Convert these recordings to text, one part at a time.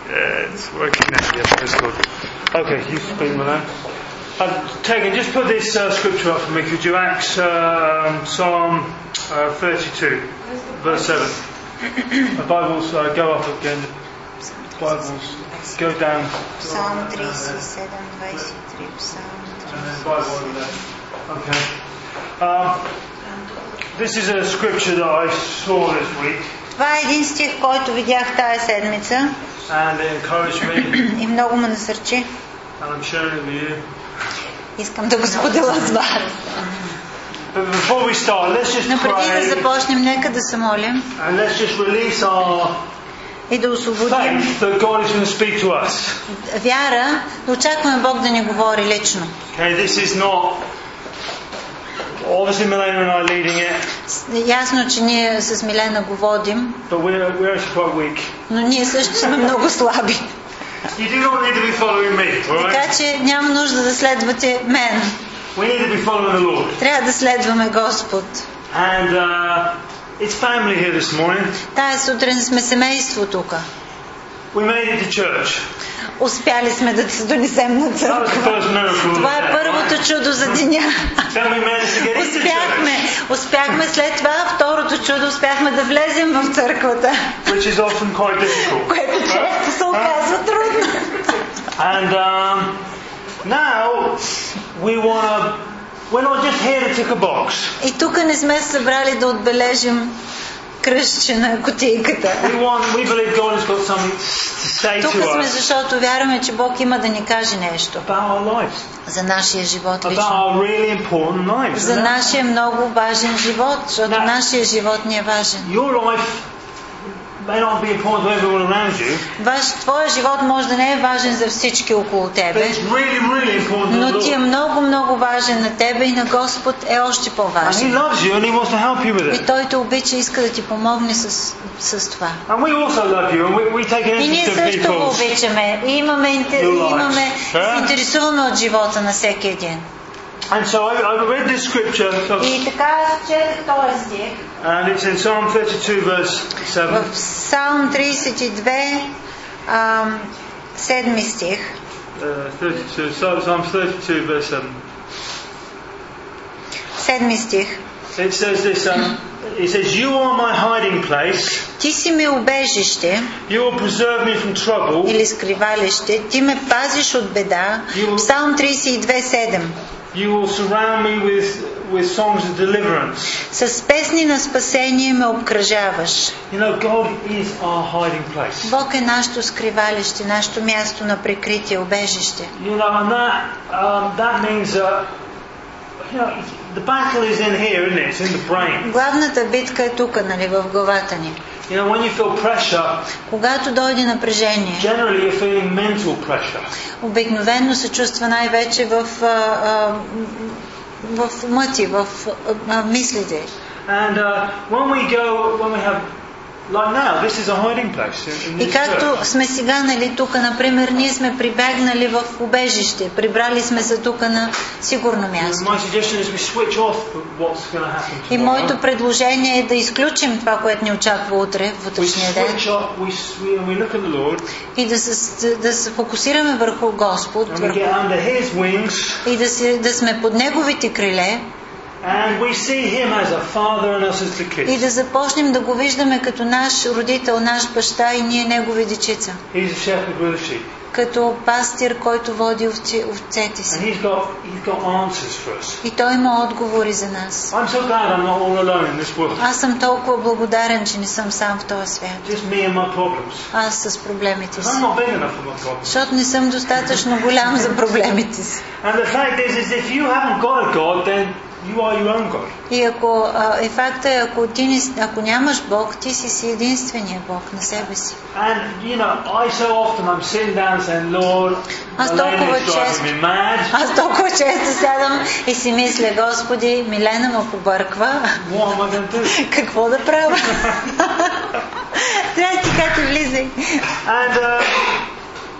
It's working now. Yes, that's good. Okay, you speak, Milan. Tegan, just put this scripture up for me, could you? Acts, Psalm 32, verse 7. The Bibles go up again. Bibles go down. Psalm 37, 23, Psalm 37. Okay. This is a scripture that I saw this week. Това е един стих, който видях тая седмица. And it encouraged me. И много ме насърчи. And I'm sharing it with you. Искам да го споделя с вас. But before we start, let's just Но преди да pray. започнем, нека да се молим And let's just release our и да освободим faith that God is going to speak to us. вяра, да очакваме Бог да ни говори лично. Okay, this is not. Obviously, Milena and I are leading it. Ясно, че ние с Милена го водим, But we're actually quite weak. но ние също сме много слаби. You do not need to be following me, alright? Така че няма нужда да следвате мен. We need to be following the Lord. Трябва да следваме Господ. And it's family here this morning. Тая сутрин сме семейство тук. We made it to church. Успяли сме да се донесем на That was the църква. first miracle. Това е първото чудо за деня. Then we managed to get into church, Успяхме след това, второто чудо, успяхме да влезем в църквата, which is often quite difficult. което често се оказва трудно. And now we're not just here to tick a box. И тук не сме се събрали да отбележим кръстче на кутийката. We believe God has got something to say Тук to сме, us защото вярваме, че Бог има да ни каже нещо about our lives, за нашия живот about лично. our really important lives. За нашия много важен живот, защото нашия живот ни е важен. Your life may not be important to everyone around you. Твоя живот може да не е важен за всички около But тебе, it's really, really important to the но ти е Lord. много, много важен на тебе и на Господ е още And He по-важен. loves you and He wants to help you with И it. Той те обича и иска да ти помогне с това. And we also love you and we take an И ние interest in също го people's. обичаме и се интересуваме от живота на всеки един. And so I read this scripture И така четах този стих and it's in Psalm 32 verse 7. в Псалм 32, 7 стих. 32, Psalm 32 verse 7. 7 стих. It says this, it says, you are my hiding place, Ти си ми убежище you will preserve me from trouble, или скривалище, ти ме пазиш от беда. Псалм 32, 7. you will surround me with songs of deliverance. С песни на спасение ме обкръжаваш. You know, God is our hiding place. Бог е нашето скривалище, нашето място на прикритие, убежище. You know, and that means that, you know, the battle is in here, isn't it? It's in the brain. Главната битка е тук, нали, в главата ни. You know, when you feel pressure, Когато дойде напрежение, generally you're feeling mental pressure. обикновено се чувства най-вече в мъти, в мислите. And when we have, like now, this is a hiding place in И this както church. сме сега, нали, тук, например, ние сме прибегнали в убежище, прибрали сме се тук на сигурно място. My suggestion is we switch off what's going to happen И tomorrow. моето предложение е да изключим това, което ни очаква утре, в We утрешния ден, switch off, we look at the Lord, и да се фокусираме върху Господ, and we get under His wings, и да сме под Неговите криле, and we see Him as a father and us as the и kids. да започнем да го виждаме като наш родител, наш баща и ние Негови дечица. He's a shepherd with a sheep, Като пастир, който води овцете and си. He's got answers for us. И Той има отговори за нас. I'm so glad I'm not all alone in this world. Аз съм толкова благодарен, че не съм сам в този свят. Just me and my problems. Аз с проблемите 'Cause си. I'm not big enough for my problems. Защото не съм достатъчно голям за проблемите си. And the fact is if you haven't got a God, then you are your own God. И факта е, ако нямаш Бог, ти си единствения Бог на себе си. And you know, I so often I'm sitting down saying, Lord, Аз Elena is driving me mad. Аз толкова често сядам и си мисля, Господи, Милена ме побърква. What am I going to do? Какво да правя? Трябва ти като влизай. And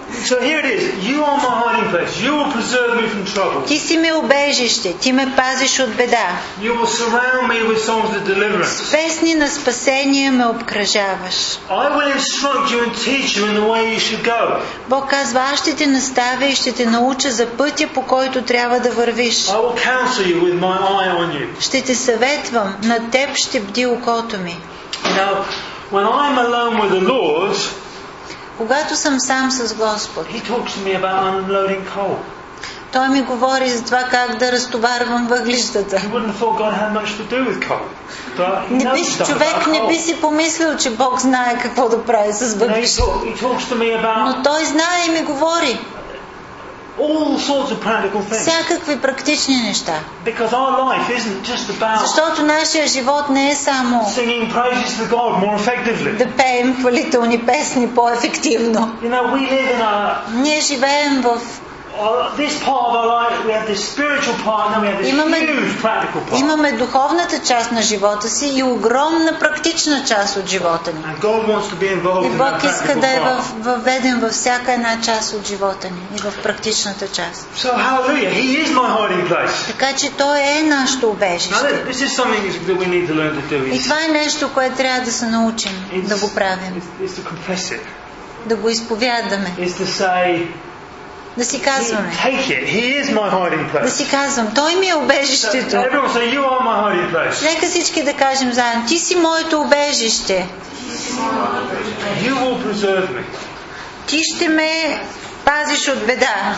So here it is. You are my hiding place. You will preserve me from trouble. Ти си ми убежище, ти ме пазиш от беда. You will surround me with songs of deliverance. С песни на спасение ме обкръжаваш. I will instruct you and teach you in the way you should go. Бог казва, аз ще те наставя и ще те науча за пътя, по който трябва да вървиш. I will counsel you with my eye on you. Ще те съветвам, на теб ще бди окото ми. You know, when I'm alone with the Lord, Когато съм сам с Господ, He talks to me about unloading coal. Той ми говори за това как да разтоварвам въглищата. You wouldn't have thought God had much to do with coal. But he knows stuff Човек about не би coal. си помислил, че Бог знае какво да прави с въглищата. He talks to me about Но Той знае и ми говори all sorts of practical things. всякакви практични неща. Because our life isn't just about Защото нашия живот не е само singing praises to God more effectively. да пеем хвалителни песни по-ефективно. You know, we live in a Ние живеем в this part of our life. We have this spiritual part, and then we have this huge practical part. Имаме духовната част на живота си и огромна практична част от живота ни. And God wants to be involved И in that Бог иска practical да е part. въведен във всяка една част от живота ни и в практичната част. So hallelujah, He is my hiding place. Така че Той е нашето Now убежище. this is something that we need to learn to do. И това е нещо, което трябва да се научим да го правим. It's to confess it. Да го изповядаме. It's to say, Да си казваме. take it. He is my hiding Да place. си казвам, Той ми е So убежището. everyone say, you are my hiding place. Нека всички да кажем заедно. Ти си моето убежище. You will preserve me. Ти ще ме пазиш от беда.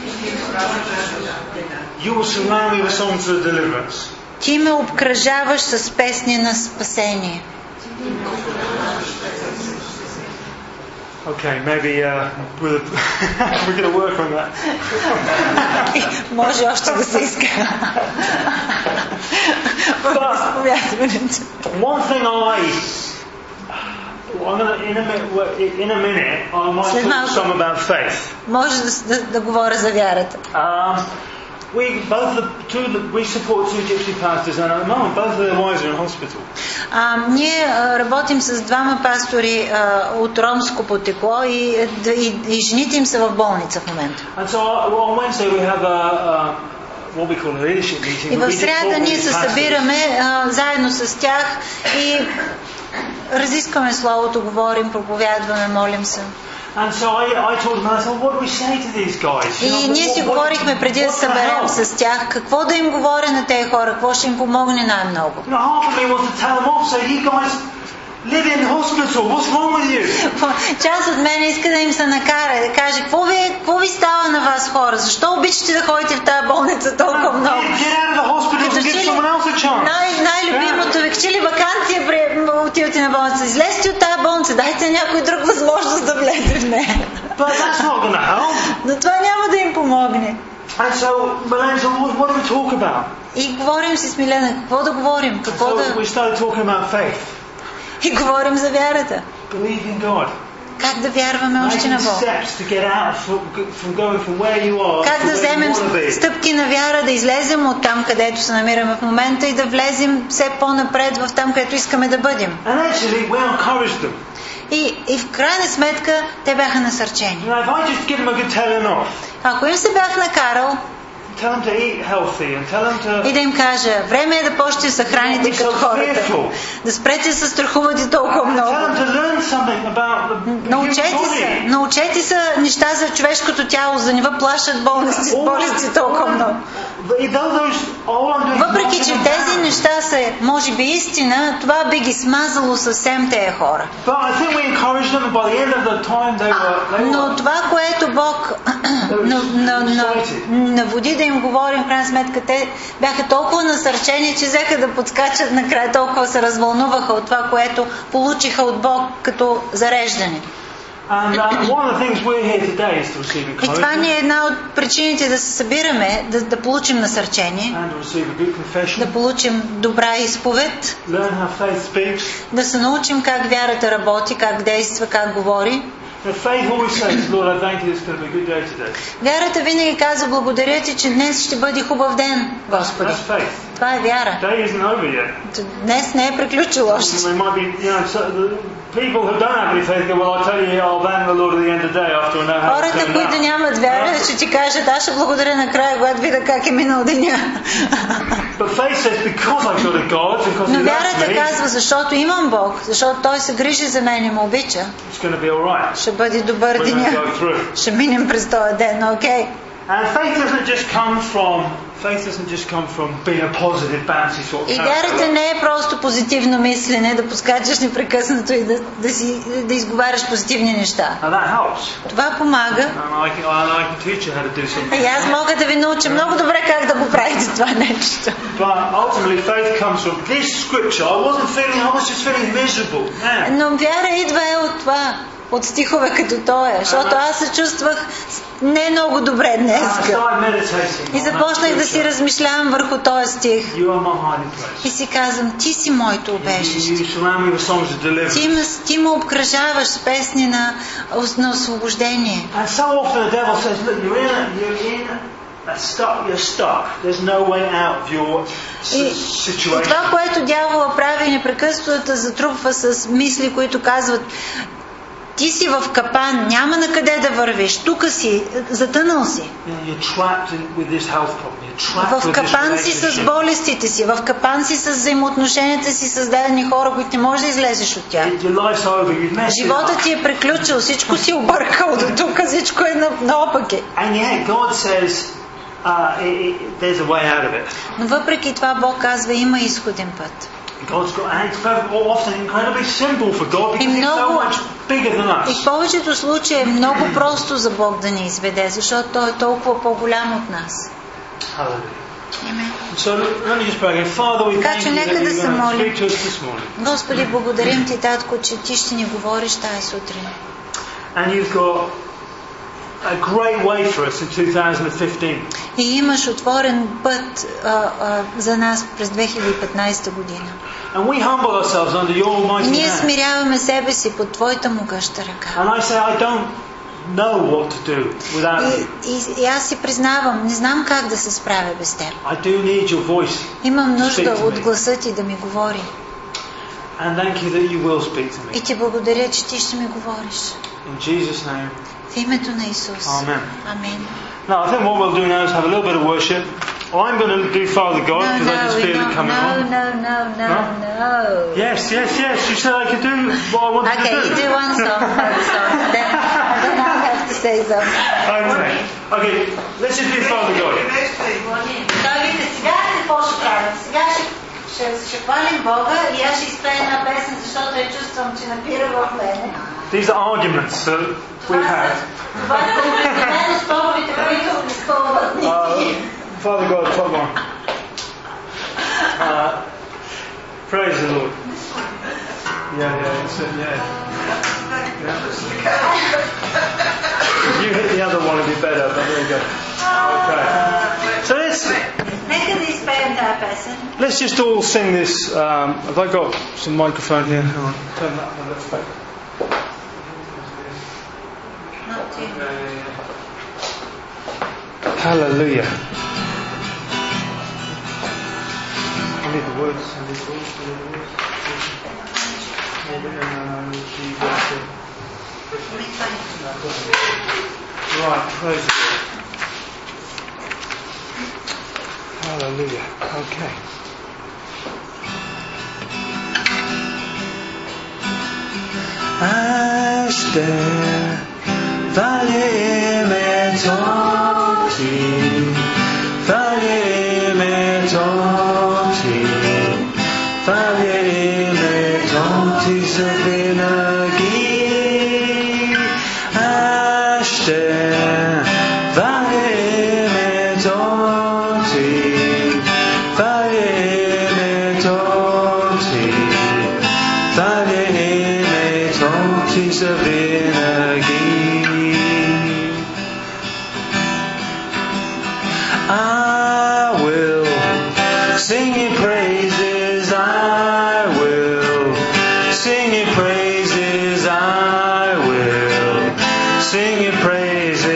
You will surround me with songs of deliverance. Ти ме обкръжаваш с песни на спасение. Okay, maybe we're going to work on that. Може още да се иска. One thing in a minute, I might talk some about faith. Може да говоря за вярата. We support two gypsy pastors, and at the moment both of their wives are in hospital. Ние работим с двама пастори от ромско потекло и жените им са в болница в момента. And so on Wednesday we have what we call a leadership meeting. И в среда ние се събираме заедно с тях и разискваме Словото, говорим, проповядваме, молим се. And so I told them, I said, what do we say to these guys? И ние си говорихме преди да съберем с тях, какво да им говоря на тези хора, какво ще им помогне най-много. You know, half of me wants to tell them off, say, you guys live in hospital, what's wrong with you? Част от мен иска да им се накара, да каже, какво ви става на вас хора, защо обичате да ходите в тази болница толкова много? Get out of the hospital and give someone else a chance. Най-любимото ви, че ли вакансия отивате на болница, излезте от тази болница, дайте някой друг възможност да влезе в нея. But that's not going to help. Но това няма да им помогне. And so, Milan said, what do we talk about? И говорим си с Милена, какво да говорим? Какво So да... we started talking about faith. И говорим за вярата. Believe in God. Как да вярваме още на Бог? Как да вземем стъпки на вяра, да излезем от там, където се намираме в момента и да влезем все по-напред в там, където искаме да бъдем. И в крайна сметка те бяха насърчени. Ако им се бях накарал и да им кажа, време е да почнете да се храните като хората, да спрете да се страхувате толкова много. Научете се неща за човешкото тяло, за да не ви плашат болести толкова много. Въпреки, че тези неща са, може би, истина, това би ги смазало съвсем тези хора. Но това, което Бог наводи да им говорим, в крайна сметка, те бяха толкова насърчени, че взеха да подскачат накрая, толкова се развълнуваха от това, което получиха от Бог като зареждане. И това ни е една от причините да се събираме, да получим насърчение, да получим добра изповед, да се научим как вярата работи, как действа, как говори. Вярата винаги казва, благодаря ти, че днес ще бъде хубав ден, Господи. Това е вяра. Днес не е приключил още. Хората, които нямат вяра, ще ти кажат, аз ще благодаря накрая, когато видя как е минал деня. Но вярата казва, защото имам Бог, защото Той се грижи за мен и ме обича. Ще бъде добър деня. Ще минем през този ден, окей? And faith doesn't just come from being a positive, bouncy sort of character. И вярата не е просто позитивно мислене, да поскачаш непрекъснато и да изговаряш позитивни неща. Това помага. И аз мога да ви науча много добре как да го правите това нещо. Но вяра идва от това. От стихове като този, защото аз се чувствах не много добре днес. И започнах да си размишлявам върху този стих. И си казвам, ти си моето убежище. Ти ме обкръжаваш с песни на освобождение. И това, което дявола прави, непрекъснато да затрупва с мисли, които казват, ти си в капан, няма на къде да вървиш, тук си, затънал си. В капан си с болестите си, в капан си с взаимоотношенията си с дадени хора, които не можеш да излезеш от тях. Животът ти е приключил, всичко си объркал до тук, всичко е наопаки. Но въпреки това Бог казва, има изходен път. И в повечето случаи е много просто за Бог да ни изведе, защото Той е толкова по-голям от нас. Така че нека да се молим. Господи, благодарим Ти, Татко, че Ти ще ни говориш тази сутрин. A great way for us in 2015. И имаш отворен път за нас през 2015 година. And we humble ourselves under your almighty hand. Ние смиряваме себе си под Твоята могъща ръка. And I say I don't know what to do without you. И аз си признавам, не знам как да се справя без Теб. I do need your voice. Имам нужда от гласа Ти да ми говори. And thank you that you will speak to me. И Ти благодаря, че Ти ще ми говориш. In Jesus' name. В името на Исус. Amen. Амин. Now, I think what we'll do now is have a little bit of worship. I'm going to do Father God because I just feel it coming on. No. Yes. You said I could do what I wanted to do. Okay, you do one song, then I'll have to say something. Okay, let's just do Father God. Той вика, сега какво ще правим? Сега ще хвалим Бога и аз ще изпея една песен, защото я чувствам, че напира в мене. These are arguments that we've had. Father God, come on. Praise the Lord. Yeah. You hit the other one, it'd be better, but there you go. Okay. So let's just all sing this. Have I got some microphone here? Hang on. Turn that a little bit. Hallelujah. I need the words. Right, praise the Lord. Hallelujah. Okay. Ashter valime toti, valime toti zavinagi. Ashter valime toti, valime toti zavinagi. I will sing your praises, I will sing your praises, I will sing your praises.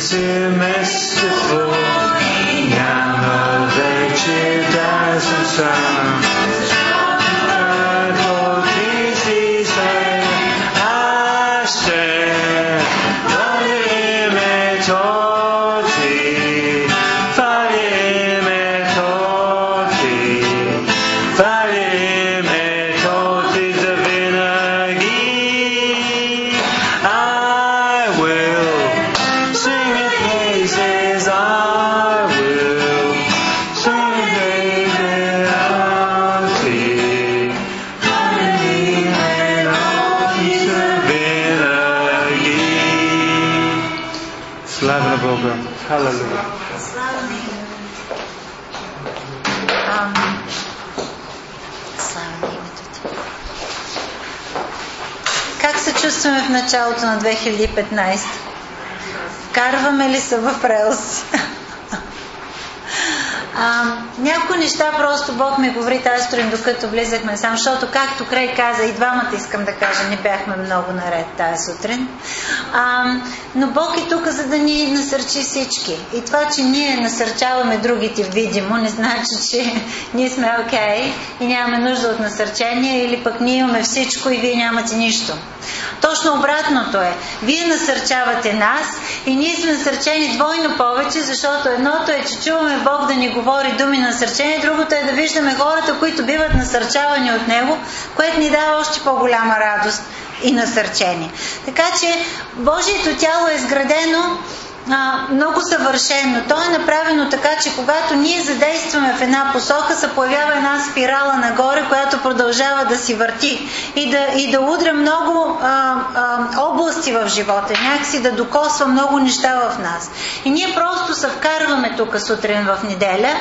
си мерцифул, няма вече да съм сам. Hallelujah. Как се чувстваме в началото на 2015? Вкарваме ли се в релс? Някои неща просто Бог ми говори тази сутрин, докато влизахме сам, защото както Крей каза, и двамата искам да кажа, не бяхме много наред тази сутрин. Но Бог е тук, за да ни насърчи всички. И това, че ние насърчаваме другите видимо, не значи, че ние сме окей и нямаме нужда от насърчение, или пък ние имаме всичко и вие нямате нищо. Точно обратното е. Вие насърчавате нас и ние сме насърчени двойно повече, защото едното е, че чуваме Бог да ни говори думи на насърчение, другото е да виждаме хората, които биват насърчавани от Него, което ни дава още по-голяма радост и насърчение. Така че Божието тяло е изградено много съвършено. То е направено така, че когато ние задействаме в една посока, се появява една спирала нагоре, която продължава да си върти и да удря много области в живота, някакси да докосва много неща в нас. И ние просто се вкарваме тук сутрин в неделя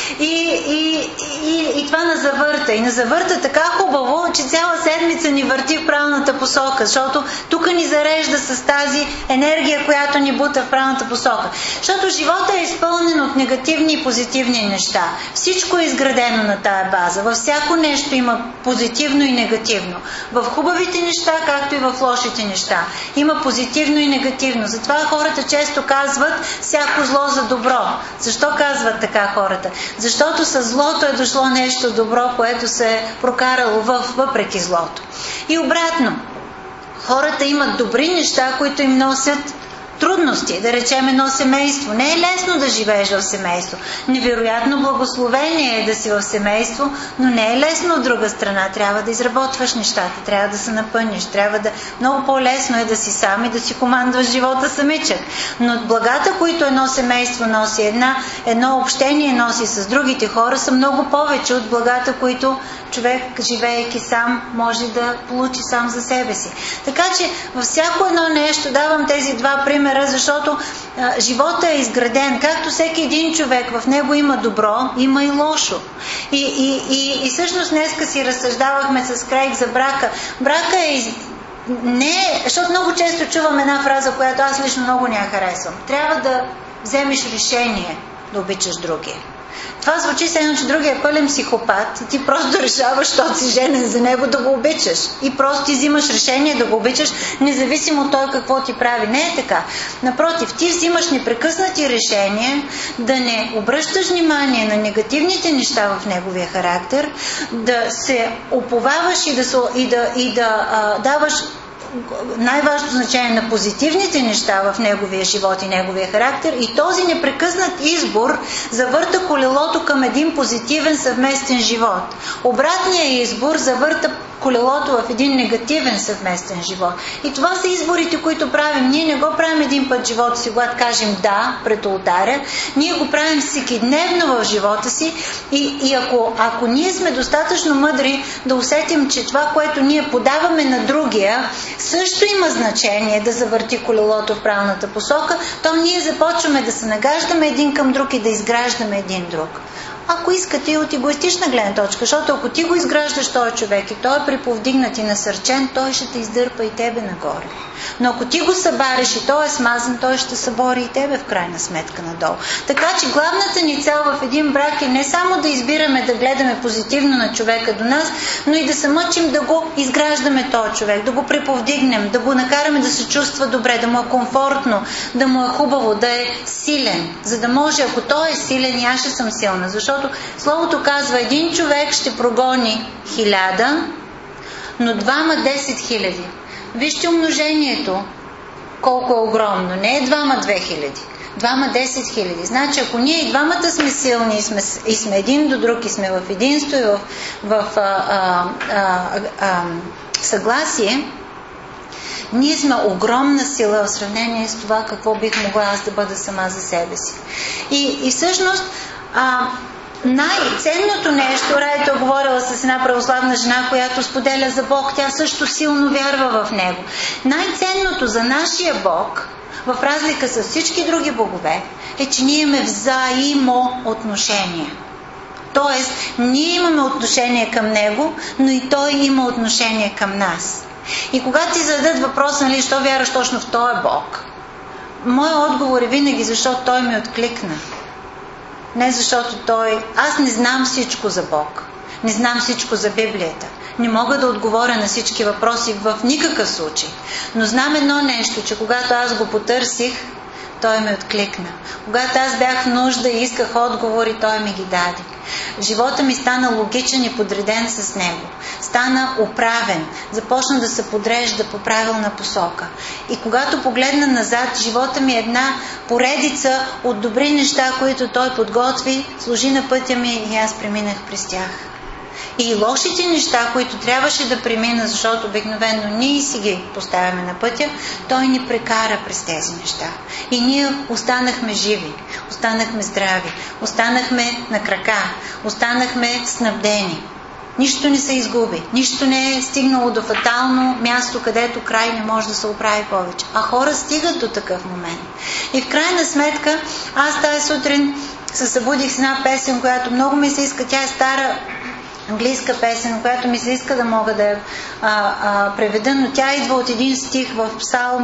и това назавърта. И назавърта така хубаво, че цяла седмица ни върти в правилната посока, защото тук ни зарежда с тази енергия, която ни бута в правилната посока. Защото живота е изпълнен от негативни и позитивни неща. Всичко е изградено на тая база. Във всяко нещо има позитивно и негативно. В хубавите неща, както и в лошите неща. Има позитивно и негативно. Затова хората често казват всяко зло за добро. Защо казват така хората? Защото със злото е дошло нещо добро, което се е прокарало въпреки злото. И обратно. Хората имат добри неща, които им носят трудности, да речем едно семейство. Не е лесно да живееш в семейство. Невероятно благословение е да си в семейство, но не е лесно от друга страна. Трябва да изработваш нещата, трябва да се напъниш, много по-лесно е да си сам и да си командваш живота самичък. Но благата, които едно семейство носи, едно общение носи с другите хора, са много повече от благата, които човек, живеейки сам, може да получи сам за себе си. Така че във всяко едно нещо давам тези два примера, защото живота е изграден. Както всеки един човек, в него има добро, има и лошо. И всъщност днеска си разсъждавахме с Крейг за брака. Брака е защото много често чувам една фраза, която аз лично много не я харесвам. Трябва да вземеш решение да обичаш другия. Това звучи едно, че другия е пълен психопат и ти просто решаваш, защото си женен за него, да го обичаш. И просто ти взимаш решение да го обичаш, независимо от той какво ти прави. Не е така. Напротив, ти взимаш непрекъснати решения да не обръщаш внимание на негативните неща в неговия характер, да се уповаваш и да даваш най-важното значение на позитивните неща в неговия живот и неговия характер, и този непрекъснат избор завърта колелото към един позитивен съвместен живот. Обратният избор завърта колелото в един негативен съвместен живот. И това са изборите, които правим. Ние не го правим един път в живота си, когато кажем да пред олтаря. Ние го правим всекидневно в живота си и ако ние сме достатъчно мъдри да усетим, че това, което ние подаваме на другия, също има значение да завърти колелото в правилната посока, то ние започваме да се нагаждаме един към друг и да изграждаме един друг. ако искате и от егоистична гледна точка, защото ако ти го изграждаш този човек и той е приповдигнат и насърчен, той ще те издърпа и тебе нагоре. Но ако ти го събариш и той е смазан, той ще събори и тебе в крайна сметка надолу. Така че главната ни цел в един брак е не само да избираме да гледаме позитивно на човека до нас, но и да се мъчим да го изграждаме този човек, да го приповдигнем, да го накараме да се чувства добре, да му е комфортно, да му е хубаво, да е силен, за да може, ако той е силен, и аз ще съм силна. Защото Словото казва, един човек ще прогони 1000, но двама 10 000. Вижте умножението, колко е огромно. Не е двама 2000, двама 10 000. Значи, ако ние и двамата сме силни и сме един до друг и сме в единство и в съгласие, ние сме огромна сила в сравнение с това какво бих могла аз да бъда сама за себе си. И всъщност най-ценното нещо, Райто говорила с една православна жена, която споделя за Бог, тя също силно вярва в Него. Най-ценното за нашия Бог, в разлика с всички други богове, е, че ние имаме взаимоотношение. Тоест, ние имаме отношение към Него, но и Той има отношение към нас. И когато ти зададат въпрос, нали, защо вярваш точно в този Бог, моят отговор е винаги, защото Той ми откликна. Не защото аз не знам всичко за Бог. Не знам всичко за Библията. Не мога да отговоря на всички въпроси в никакъв случай. Но знам едно нещо, че когато аз го потърсих, Той ми откликна. Когато аз бях в нужда и исках отговори, Той ми ги даде. Живота ми стана логичен и подреден с Него. Стана управен. Започна да се подрежда по правилна посока. И когато погледна назад, живота ми е една поредица от добри неща, които Той подготви, служи на пътя ми и аз преминах през тях. И лошите неща, които трябваше да премина, защото обикновено ние си ги поставяме на пътя, Той ни прекара през тези неща. И ние останахме живи, останахме здрави, останахме на крака, останахме снабдени. Нищо не се изгуби, нищо не е стигнало до фатално място, където край не може да се оправи повече. А хора стигат до такъв момент. И в крайна сметка, аз тази сутрин се събудих с една песен, която много ми се иска, тя е стара английска песен, която ми се иска да мога да я преведа, но тя идва от един стих в Псалм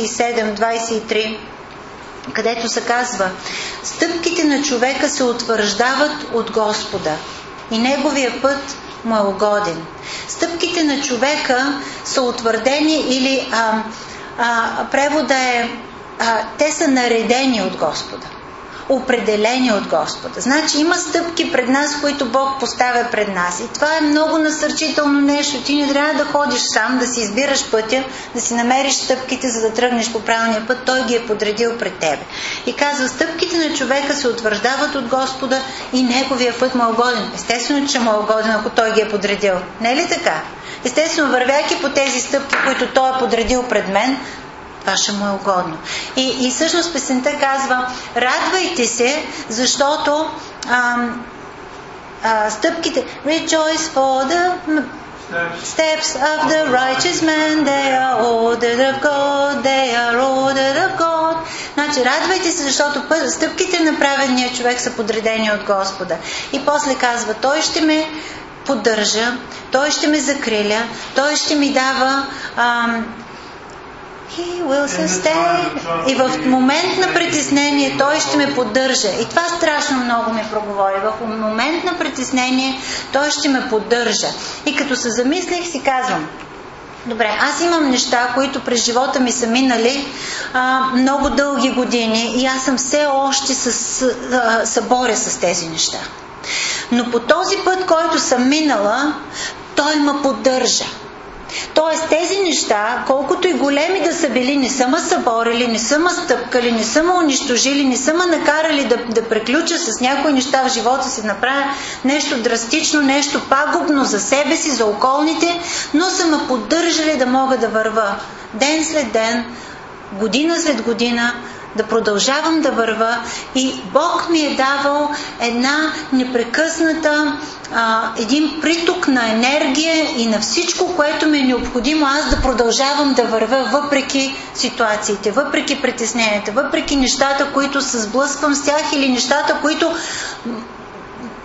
37:23, където се казва: стъпките на човека се утвърждават от Господа и неговия път му е угоден. Стъпките на човека са утвърдени или превода е те са наредени от Господа. Определени от Господа. Значи има стъпки пред нас, които Бог поставя пред нас. И това е много насърчително нещо. Ти не трябва да ходиш сам, да си избираш пътя, да си намериш стъпките, за да тръгнеш по правилния път. Той ги е подредил пред тебе. И казва, стъпките на човека се утвърждават от Господа и неговия път му е угоден. Естествено, че му е угоден, ако Той ги е подредил. Не е ли така? Естествено, вървяйки по тези стъпки, които Той е подредил пред мен, това ще му е угодно. И всъщност песента казва: радвайте се, защото стъпките rejoice for the steps of the righteous man, they are ordered of God, they are ordered of God. Значи, радвайте се, защото стъпките на праведния човек са подредени от Господа. И после казва, Той ще ме поддържа, Той ще ме закриля, Той ще ми дава He will sustain. И в момент на притеснение Той ще ме поддържа. И това страшно много ми проговори. В момент на притеснение Той ще ме поддържа. И като се замислих, си казвам, добре, аз имам неща, които през живота ми са минали много дълги години и аз съм все още се боря с тези неща. Но по този път, който съм минала, Той ме поддържа. Тоест тези неща, колкото и големи да са били, не са ме съборили, не са ме стъпкали, не са ме унищожили, не са ме накарали да преключа с някои неща в живота си, да направя нещо драстично, нещо пагубно за себе си, за околните, но са ме поддържали да мога да върва ден след ден, година след година, да продължавам да върва и Бог ми е давал една непрекъсната, един приток на енергия и на всичко, което ми е необходимо аз да продължавам да вървя въпреки ситуациите, въпреки притесненията, въпреки нещата, които се сблъсквам с тях или нещата, които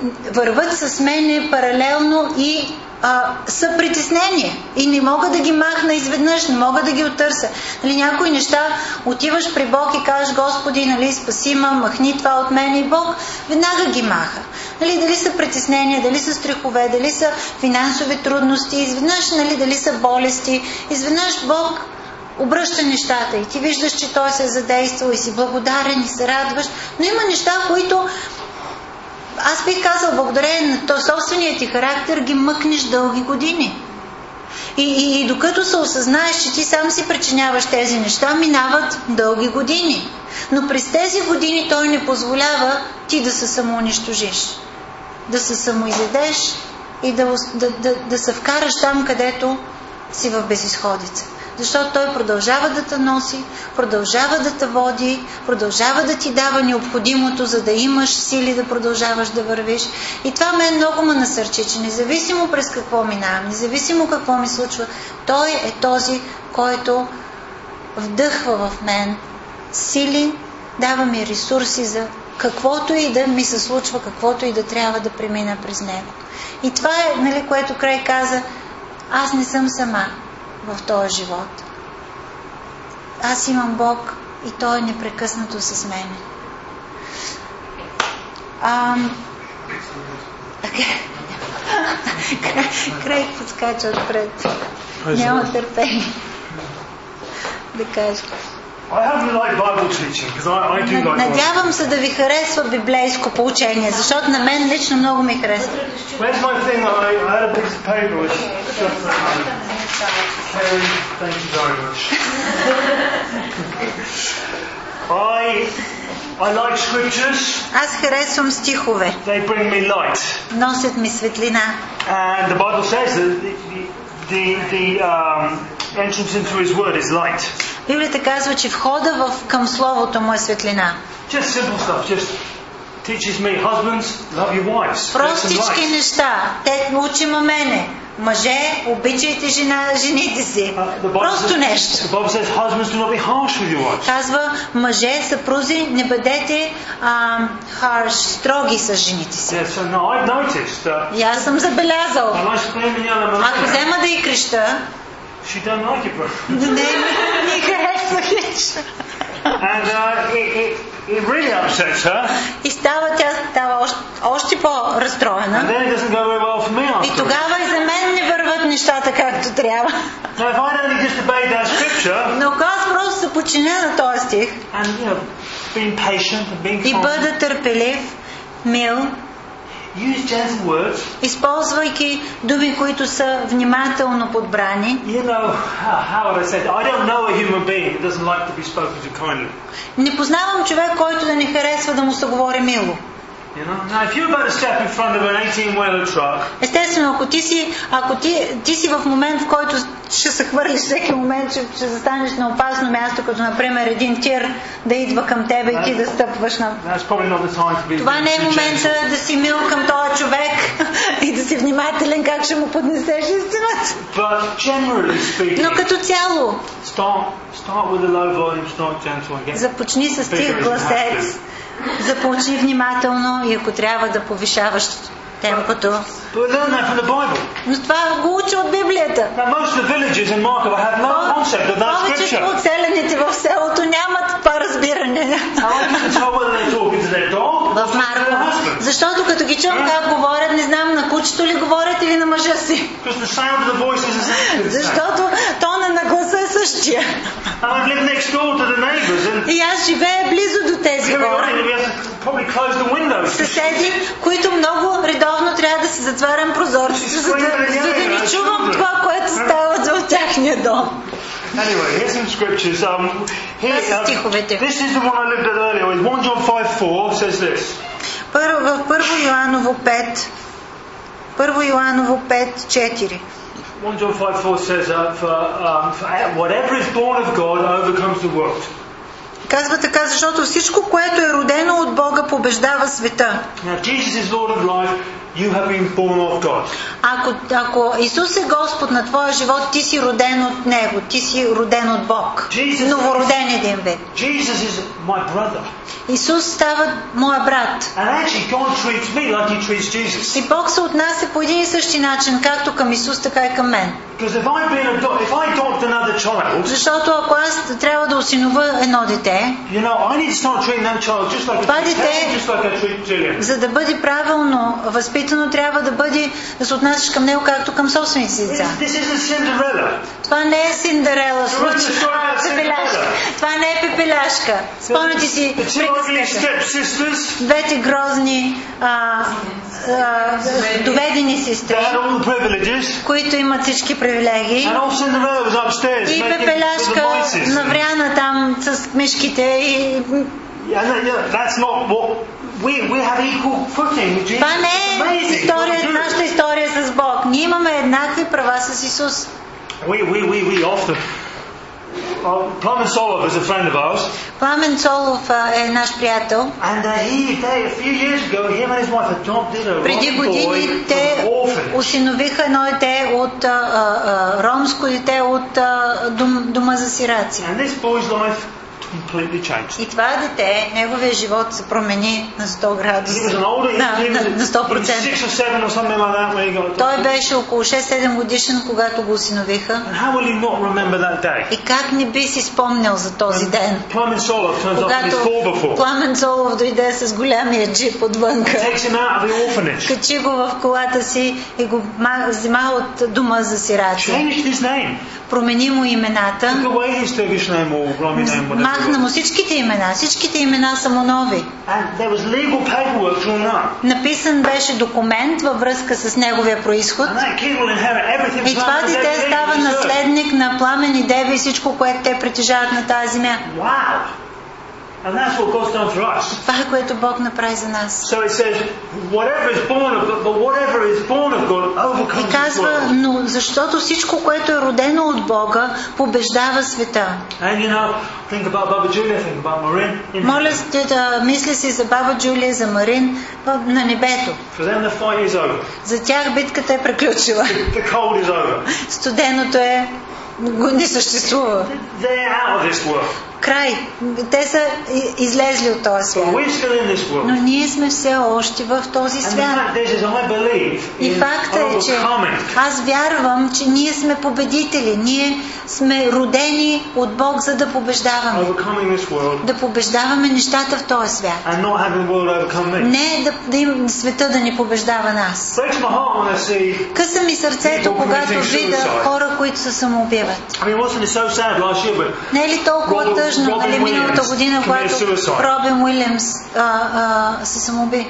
върват с мене паралелно и са притеснение. И не мога да ги махна изведнъж, не мога да ги оттърся. Нали, някои неща отиваш при Бог и кажеш: Господи, нали, спаси ме, махни това от мен, и Бог веднага ги маха. Нали, дали са притеснения, дали са страхове, дали са финансови трудности, изведнъж, нали, дали са болести, изведнъж Бог обръща нещата и ти виждаш, че Той се е задействал и си благодарен и се радваш. Но има неща, които аз бих казал, благодарение на собствения ти характер, ги мъкнеш дълги години. И докато се осъзнаеш, че ти сам си причиняваш тези неща, минават дълги години. Но през тези години Той не позволява ти да се самоунищожиш, да се самоизядеш и да се вкараш там, където си в безизходица. Защото Той продължава да те носи, продължава да те води, продължава да ти дава необходимото, за да имаш сили да продължаваш да вървиш. И това мен много ме насърчи, че независимо през какво минавам, независимо какво ми случва, Той е този, който вдъхва в мен сили, дава ми ресурси за каквото и да ми се случва, каквото и да трябва да премина през него. И това е, нали, което Крейг каза: аз не съм сама в този живот. Аз имам Бог и Той е непрекъснато с мене. Крейг подскача отпред. Няма търпение да кажа. Надявам се да ви харесва библейско поучение, защото на мен лично много ми харесва. I like scriptures. Аз харесвам стихове. They bring me light. Носят ми светлина. And the Bible says that the entrance into His Word is light. Библията казва, че входа към Словото му е светлина. Just simple stuff. Just teaches me, husbands, love your wives. Простички неща. Те учи мене. Мъже, обичайте жените си. Просто нещо. Казва: мъже, съпрузи, не бъдете строги с жените си. И аз съм забелязал. Ако взема да й креща, не харесва лично. It really upsets her. И тя става още по-разстроена. And then it doesn't go very well for me after. И тогава и за мен не върват нещата както трябва. Now if I only just obey that scripture, но аз просто се подчиня на този стих, and being patient and being kind, и бъда търпелив, мил, use gentle words, използвайки думи, които са внимателно подбрани. You know, how would I say it? I don't know a human being that doesn't like to be spoken to kindly. Не познавам човек, който да не харесва да му се говори мило. You know, now if you're about to step in front of an 18-wheeler truck, естествено, ако ти си в момент, в който ще се хвърлиш всеки момент, ще застанеш на опасно място, като например един тир да идва към тебе и ти да стъпваш на... Това не е момента да си мил към този човек и да си внимателен как ще му поднесеш истината. Но като цяло, започни с тих гласец, започни внимателно и ако трябва да повишаваш темпото. Но това го учи от Библията. Повечето от селените в селото нямат това разбиране. В Марко. Защото като ги чувам как говорят, не знам на кучето ли говорят или на мъжа си. Защото тона на гласа е същия. И аз живея близо до тези хора. Съседи, които много редовно трябва да си затварям прозорците, за да не чувам това, което става в тяхния дом. Anyway, here's some scriptures. This is the one I looked at earlier. 1 John 5:4 says this. В 1 Йоаново 5. 1 Йоаново 5:4. 1 John 5:4 says whatever is born of God overcomes the world. Казва така, защото всичко, което е родено от Бога, побеждава света. Now, Jesus is Lord of life. You have been born of God. Ако Исус е Господ на твоя живот, ти си роден от Него, ти си роден от Бог. Новороден един вид. Jesus is my brother. Исус става моя брат. And actually God treats me like he treats Jesus. И Бог се отнася по един и същи начин, както към Исус, така и към мен. Because if I adopt another child, защото ако аз трябва да осиновя едно дете, you know, I need to start treating that child just like I treat Jillian. За да бъде правилно възпитано, трябва да се отнасяш към него както към собствените си деца. This isn't Cinderella. Това не е Синдерела случай. Това не е пепеляшка. Спомняте си приказката. Двете грозни доведени сестри, които имат всички привилегии. И пепеляшка навряна там с мишките и... Това не е нашата история с Бог. Ние имаме еднакви права с Исус. Plamen Solov is a friend of ours. Plamen Solov е наш приятел. And a few years ago, him and his wife adopted a преди години те осиновиха едно дете от ромско дете от дома за сираци. And this boy's life completely changed. И това дете, неговия живот се промени на 100 градуса. На 100%. Той беше около 6-7 годишен, когато го осиновиха. И как не би си спомнял за този ден? Когато Пламен Солов дойде с голямия джип отвънка, качи го в колата си и го взема от дома за сираци. Промени му имената. Махна му всичките имена са му нови. Написан беше документ във връзка с неговия произход. И това дете става наследник на Пламен и Деви и всичко, което те притежават на тази земя. And that's what God's done for us. Това е което Бог направи за нас. So it says, whatever is born of God overcomes. И казва, но защото всичко, което е родено от Бога, побеждава света. And you know, think about Baba Julia, think about Marin. Моля се да мисли си за Баба Джулия, за Марин на небето. For them the fight is over. За тях битката е приключила. The cold is over. Студеното не съществува. They're out of this world. Край. Те са излезли от този свят. Но ние сме все още в този свят. И факта е, че аз вярвам, че ние сме победители. Ние сме родени от Бог, за да побеждаваме. Да побеждаваме нещата в този свят. Не да света да ни побеждава нас. Къса ми сърцето, когато видя хора, които се самоубиват. Не е ли толкова тъжно? Нали, миналата година, когато Робин Уилямс се самоуби.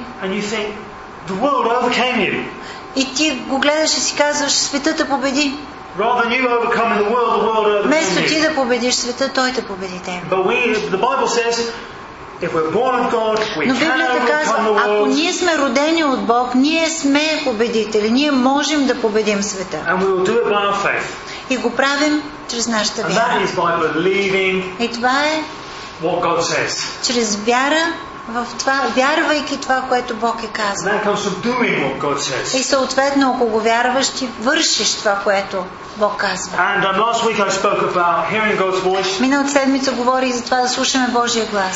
И ти го гледаш и си казваш, светът те победи. Вместо ти да победиш света, той те победи тебе. Но Библията казва, ако ние сме родени от Бог, ние сме победители. Ние можем да победим света. И го правим чрез нашата вяра. И това е чрез вяра в това, вярвайки това, което Бог е казал. И съответно, ако го вярваш, ти вършиш това, което Бог казва. Миналата седмица говорих за това да слушаме Божия глас.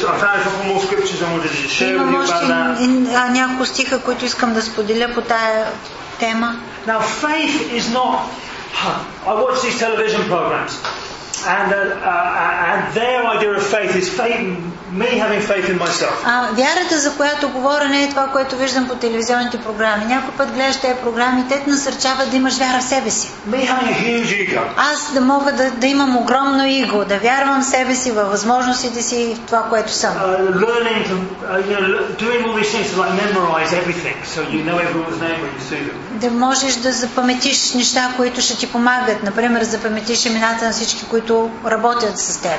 Имам още няколко стиха, които искам да споделя по тая тема. Now, faith is not. I watch these television programs, and their idea of faith is me having faith in myself. Вярата, за която говоря, не е това, което виждам по телевизионните програми. Някой път гледаш тези програми, те те насърчават да имаш вяра в себе си. Me having a huge ego. Аз да мога да имам огромно его, да вярвам в себе си, във възможностите си и в това, което съм. Learning to, doing all these things to like memorize everything, so you know everyone's name when you see them. Да можеш да запаметиш неща, които ще ти помагат. Например, запаметиш имената на всички, които работят с теб.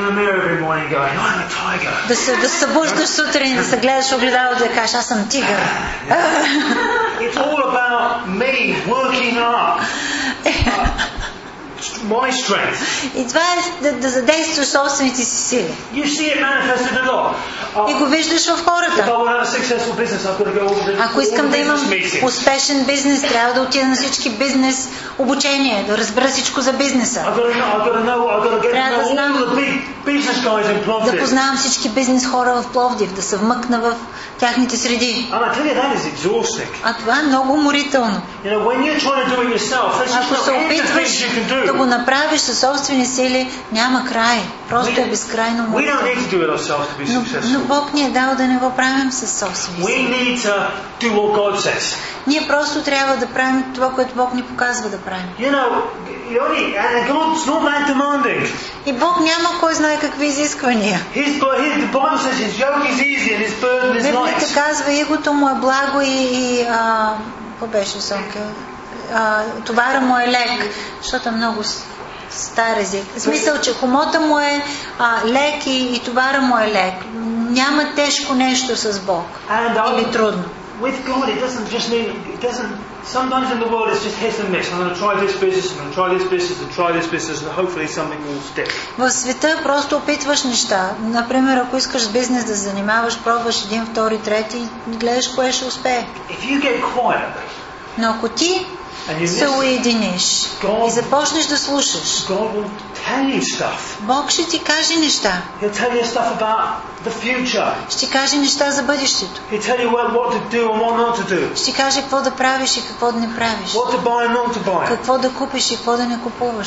Да се събуждаш сутрин, да се гледаш в огледалото и да кажеш, аз съм тигър. It's all about me working up my strength. И това е да задействаш собствените си сили. You see it manifested a lot. И го виждаш в хората. Ако искам да имам успешен бизнес, трябва да отида на всички бизнес обучения, да разбера всичко за бизнеса. Трябва да знам business guys in Plovdiv. Да познавам всички бизнес хора в Пловдив, да се вмъкна в тяхните среди. And I tell you, that is exhausting. А това е много уморително. You know, when you're trying to do it yourself, there's just Ако no се end to things опитваш you can do. да го направиш със собствени сили, няма край. Просто е безкрайно We don't уморително. need to do it ourselves to be Но successful. Бог ни е дал да не го правим със собствени We сили. need to do what God says. Ние просто трябва да правим това, което Бог ни показва да правим. You know, and God's not that demanding. И Бог няма кой знае какви изисквания. The Bible says His yoke is easy and His burden is Библията light. казва, игото му е благо и какво беше Сонка? Товара му е лек, защото е много стар език. В смисъл, че хомота му е лек и товара му е лек. Няма тежко нещо с Бог. Или трудно. With God, it doesn't. Sometimes in the world, it's just hit and miss. I'm going to try this business, I'm going to try this business, and try this business, and hopefully something will stick. В света просто опитваш неща. Например, ако искаш с бизнес да се занимаваш, пробваш един, втори, трети и гледаш кое ще успее. If you get quiet, но ако ти се уединиш и започнеш да слушаш, Бог ще ти каже неща. Ще ти каже неща за бъдещето. Ще ти каже какво да правиш и какво да не правиш. Какво да купиш и какво да не купуваш.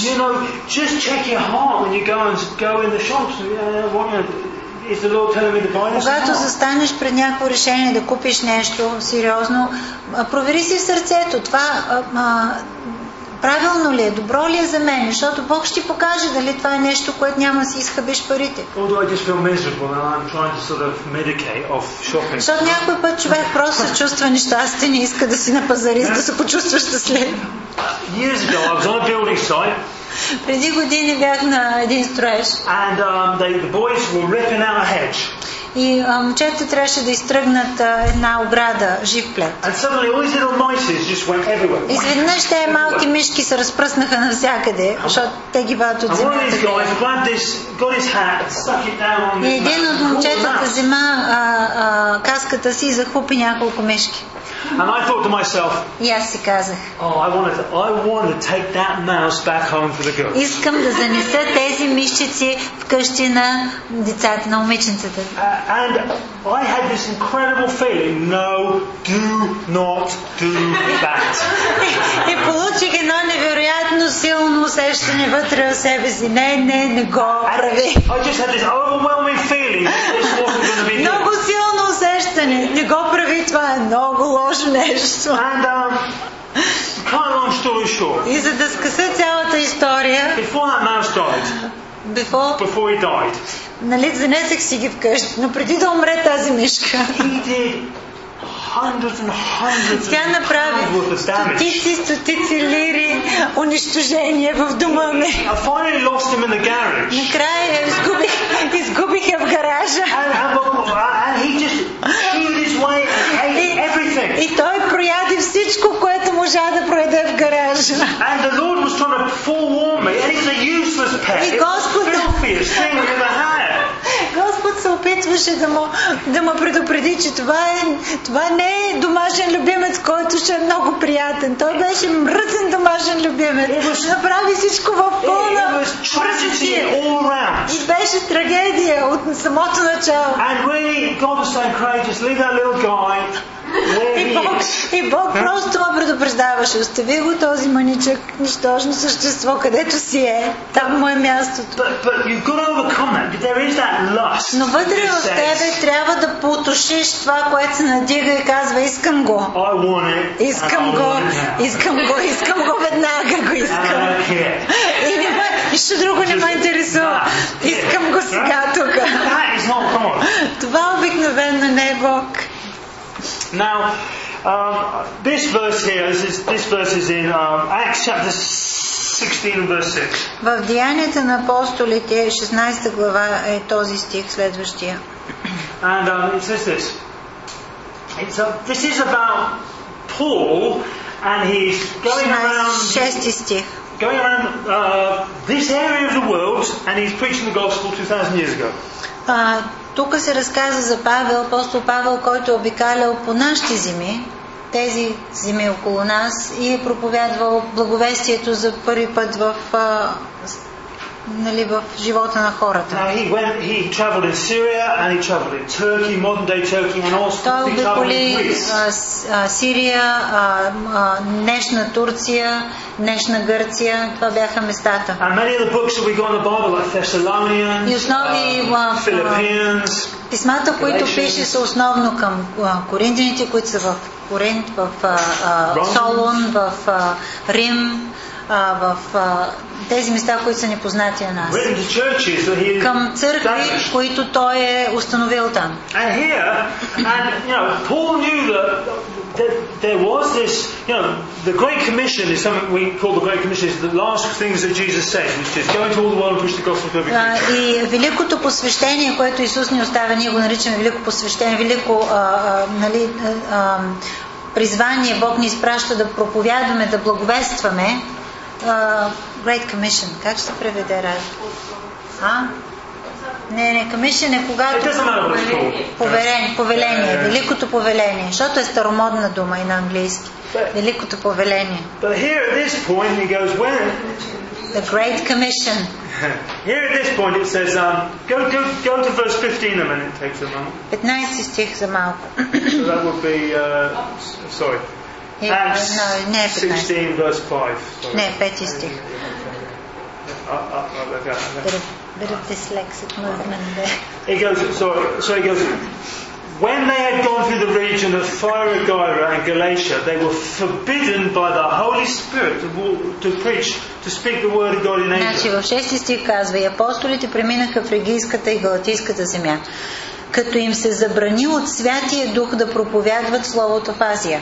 Когато застанеш пред някакво решение да купиш нещо сериозно, провери си в сърцето това правилно ли е, добро ли е за мен, защото Бог ще ти покаже дали това е нещо, което няма да си изхабиш парите. Защото някой път човек просто се чувства нещастен и иска да си на пазарист, да се почувства щастлив. Преди години бях на един строеж. И момчета трябваше да изтръгнат една ограда, жив плет. Изведнъж те малки мишки се разпръснаха навсякъде, защото те ги вадят от земята. И един от момчетата взема каската си и захлупи няколко мишки. And I thought to myself, и аз си казах, I want to take that mouse back home for the girls. Искам да занеса тези мишчици вкъщи на децата, на момиченцата. And I had this incredible feeling, no, do not do that. И получих едно невероятно силно усещане вътре в себе си. Не го прави. I just had this overwhelming feeling that this wasn't going to be good. Много силно усещане. Не го прави, това е много лошо нещо. And cut a long story short. И за да скъса цялата история, before that mouse died, before he died, нали, занесех си ги вкъщи, но преди да умре тази мишка, тя направи стотици лири унищожение в дома ми. Накрая изгубих я в гаража. И той прояди всичко, което можа да прояде в гаража. И Господ се опитваше да му предупреди, че това не е домашен любимец, който ще е много приятен. Той беше мръсен домашен любимец. Направи всичко в пълна пръсъчие. И беше трагедия от самото начало. И Бог просто ме предупреждаваше. Остави го този маничък, нищожно същество, където си е. Там му е мястото. Но вътре в тебе трябва да потушиш това, което се надига и казва, искам го. Искам го веднага го искам. И нищо друго не ме интересува. Искам го сега тук. Това обикновено не е Бог. Now, this verse is in Acts chapter 16 and verse 6. В Деянията на апостолите, 16 глава е този стих, следващия. And it says this. This is about Paul, and he's going around this area of the world, and he's preaching the gospel 2,000 years ago. Тук се разказва за Павел, апостол Павел, който е обикалял по нашите земи, тези земи около нас, и е проповядвал благовестието за първи път в нали, в живота на хората. He traveled in Syria and he traveled in Turkey, modern day Turkey, and also той обиколи Сирия, днешна Турция, днешна Гърция. Това бяха местата. And many of the books that we got in the Bible, like Thessalonians, и основни Philippians, писмата, които пише, са основно към коринтяните, които са в Коринт, в Солун, в Рим, в тези места, които са непознати на нас. Към църкви, които той е установил там. Paul knew that there was this, the Great Commission is something we call the Great Commission, is the last things that Jesus said, which is go into all the world and preach the gospel to every creature. И великото посвещение, което Исус ни оставя, ние го наричаме велико посвещение, велико призвание Бог ни изпраща да проповядваме, да благовестваме. Great Commission. Как ще се преведе раз? Не, commission е когато повеление, великото повеление, защото е старомодна дума и на английски. Великото повеление. But here at this point he goes, when the Great Commission. Here at this point it says, go to verse 15 a minute, takes a moment. 15 стих за малко. So that would be, sorry. Acts 16 verse 5. Не, 5 стих. Bit of dyslexic movement there. He goes, so he goes, when they had gone through the region of Phrygia and Galatia, they were forbidden by the Holy Spirit to preach, to speak the word of God in Asia. Значи в 6 стих казва, и апостолите преминаха в Фригийската и Галатийската земя, като им се забрани от Святия Дух да проповядват Словото в Азия.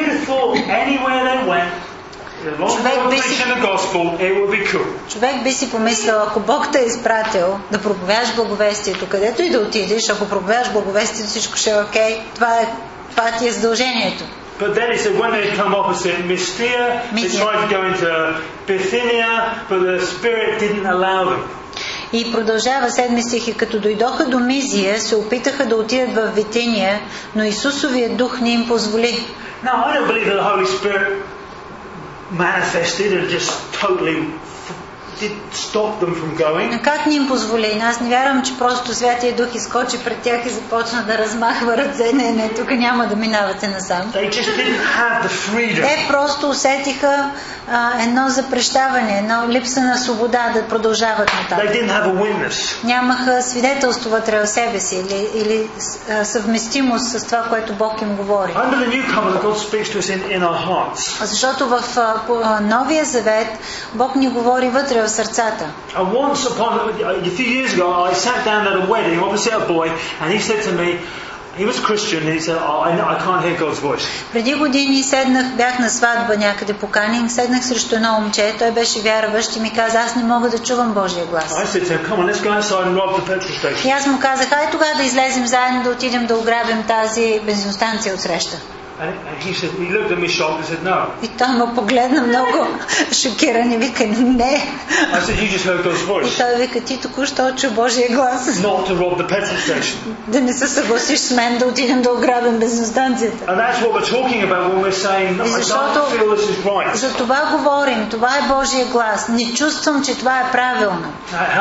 Човек би си помислил, ако Бог те е изпратил да проповядаш благовестието, където и да отидеш, ако проповядаш благовестието, всичко ще е окей, това ти е задължението. But then he said when they come opposite Mysia, they tried to go into Bithynia, but the Spirit didn't allow them. И продължава 7 стих, и като дойдоха до Мизия, се опитаха да отидат в Витиния, но Исусовият дух не им позволи. Now, I don't believe that the Holy Spirit manifested and just totally did stop them from going. Как не им позволи? Аз не вярвам, че просто Святия Дух изкочи пред тях и започна да размахва ръце. Не, тук няма да минавате насам. They just didn't have the freedom. Те просто усетиха едно запрещаване, едно липса на свобода да продължават нататък. They didn't have a witness. Нямаха свидетелство вътре в себе си или съвместимост с това, което Бог им говори. Under the new covenant, God speaks to us in our hearts. Защото в Новия Завет Бог ни говори вътре в сърцата. Once upon a few years ago, I sat down at a wedding, obviously a boy, and he said to me, he was Christian, and he said, I can't hear God's voice. Преди години бях на сватба някъде поканен, седнах срещу едно момче, той беше вярващ и ми каза, аз не мога да чувам Божия глас. I said to him, come on, let's go outside and rob the petrol station. И аз му казах, хайде тогава да излезем заедно, да отидем да ограбим тази бензиностанция отсреща. And he looked at me shocked and said, no. И той ме погледна много шокиран и вика, не. I said, you just heard God's voice. И той вика, ти току-що чу Божия глас. Not to rob the petrol station. Да не се съгласиш с мен да отидем да ограбим бензиностанцията. And that's what we're talking about when we're saying, I don't feel this is right. За това говорим, това е Божия глас. Не чувствам, че това е правилно.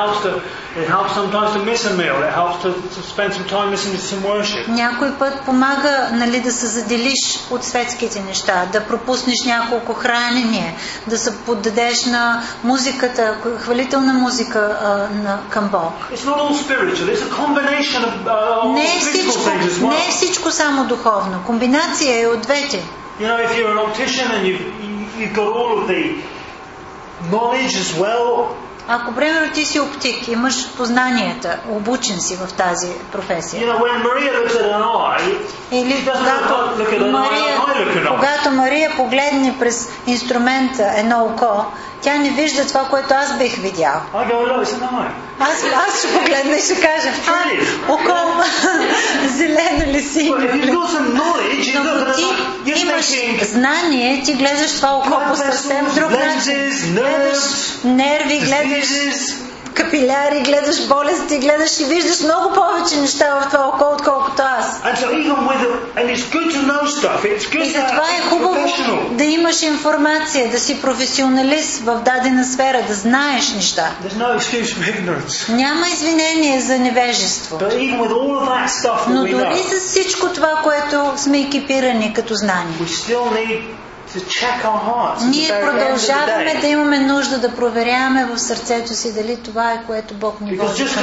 It helps sometimes to miss a meal. It helps to spend some time listening to some worship. Някой път помага, нали, да се заделиш от светските неща, да пропуснеш няколко хранения, да се поддадеш на музиката, хвалителна музика към Бог. It's not all spiritual. It's a combination of physical things as well. Не е всичко само духовно. Комбинация е от двете. You know, if you're an optician and you've got all of the knowledge as well. Ако, примерно, ти си оптик, имаш познанията, обучен си в тази професия. You know, when Maria looks at an eye, или когато Мария погледне през инструмента едно око, тя не вижда това, което аз бих видял. Аз ще погледна и ще кажа, око, зелено ли си? Но ако ти имаш знание, ти гледаш това око по съвсем друг начин. Гледаш нерви, гледаш капиляри, гледаш болести, гледаш и виждаш много повече неща в това око, отколкото аз. And it's good to know stuff. It's good И затова е хубаво да имаш информация, да си професионалист в дадена сфера, да знаеш неща. There's no excuse for ignorance. Няма извинение за невежество. But even with all of that stuff that Но we know, дори с всичко това, което сме екипирани като знание, we still need to check our hearts. ние продължаваме да имаме нужда да проверяваме в сърцето си дали това е, което Бог ни води към.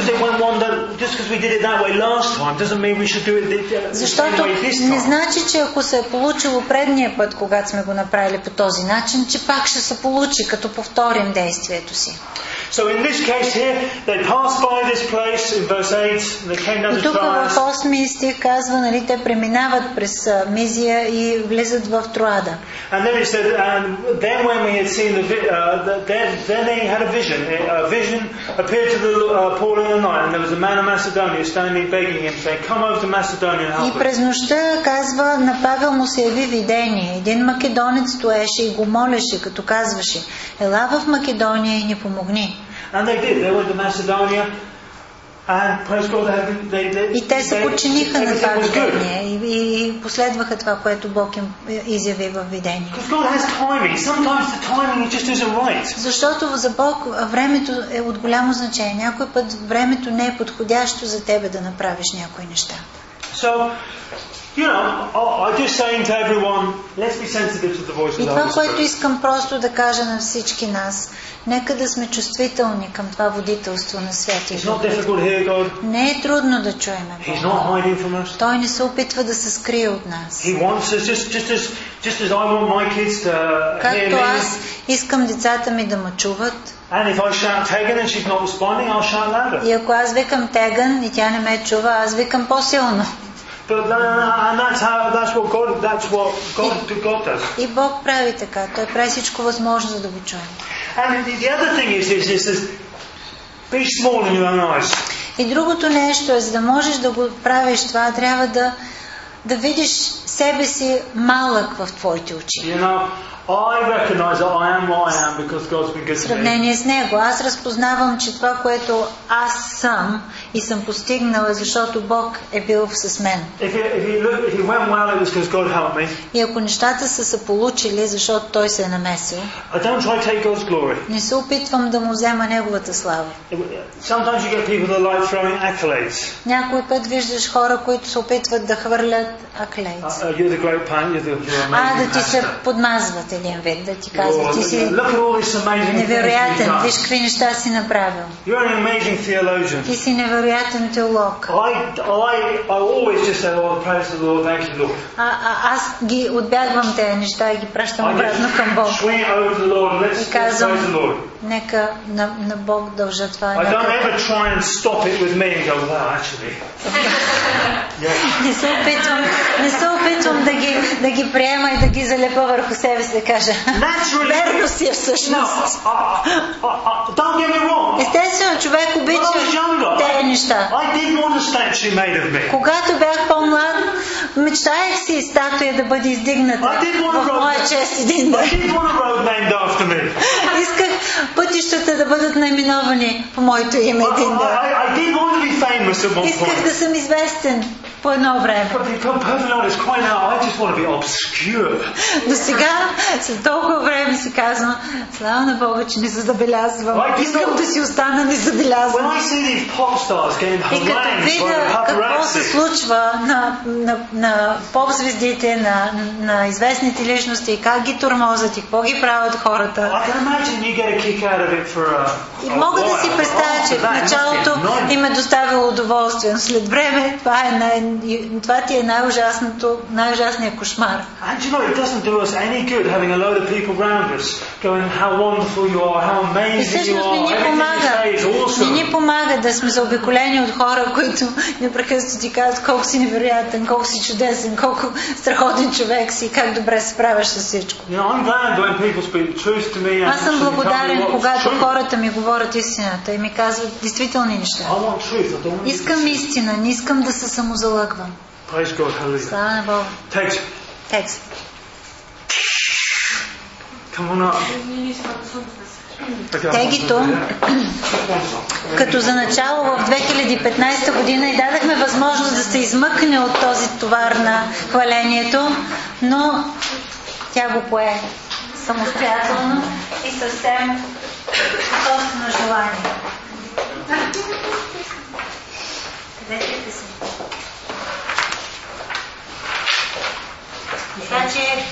Защото не значи, че ако се е получило предния път, когато сме го направили по този начин, че пак ще се получи, като повторим действието си. So in this case here, they passed by this place in verse 8, and they came down to Тук в 8 стих казва, нали, те преминават през Мизия и влизат в Троада. And then it said, and then when we had seen then they had a vision. A vision appeared to Paul in the night, and there was a man of Macedonia standing begging him, saying, "Come over to Macedonia and help us." И през нощта казва, на Павел му се яви видение. Един македонец стоеше и го молеше, като казваше, ела в Македония и ни помогни. And they did. They went to Macedonia, and praise God, и те се подчиниха на това видение и последваха това, което Бог им изяви в видение. Защото за Бог времето е от голямо значение. Някой път времето не е подходящо за тебе да направиш някои неща. I'm just saying to everyone, let's be sensitive to the voice of the Holy Spirit. И това, което искам просто да кажа на всички нас, нека да сме чувствителни към това водителство на Святия Дух. Не е трудно да чуем Бог. Той не се опитва да се скрие от нас. Както аз искам децата ми да ме чуват. И ако аз викам Теган и тя не ме чува, аз викам по-силно. И Бог прави така. Той прави всичко възможно, за да го чуем. И другото нещо е, за да можеш да го правиш това, трябва да видиш себе си малък в твоите очи. В сравнение с него, аз разпознавам, че това, което аз съм и съм постигнала, защото Бог е бил с мен. И ако нещата са се получили, защото Той се е намесил, не се опитвам да му взема Неговата слава. Някой път виждаш хора, които се опитват да хвърлят accolades. Да ти се подмазват един вид, да ти казват, ти си невероятен, виж какви неща си направил. Ти си невероятен теолог. Аз ги отбягвам тези неща и ги пращам обратно към Бог. И казвам, нека на Бог дължа това. Не се опитвам да ги приема и да ги залепа върху себе си, да кажа. Верно си е всъщност. Естествено, човек обича тези неща. Когато бях по-млад, мечтаех си статуя да бъде издигната в моя чест един ден. Исках пътищата да бъдат наименовани по моето име един ден. Исках да съм известен по едно време. До сега, след толкова време си казвам, слава на Бога, че не се забелязвам. Искам да си остана незабелязван. И като видя какво се случва на поп-звездите, на известните личности, и как ги тормозят и какво ги правят хората. И мога да си представя, че в началото им е доставило удоволствие, но след време това ти е най-ужасният кошмар. И всъщност не ни помага да сме заобиколени от хора, които непрекъснато ти казват колко си невероятен, колко си чудесен, колко страхотен човек си, как добре се справяш с всичко. Аз съм благодарен, когато хората ми говорят истината и ми казват действителни неща. Искам истина, не искам да се самозалъгвам. Слава на Бога. Текст. Come on up. Тегито, като за начало в 2015 година и дадахме възможност да се измъкне от този товар на хвалението, но тя го пое самостоятелно и съвсем собствено желание. Къде сте си? Така че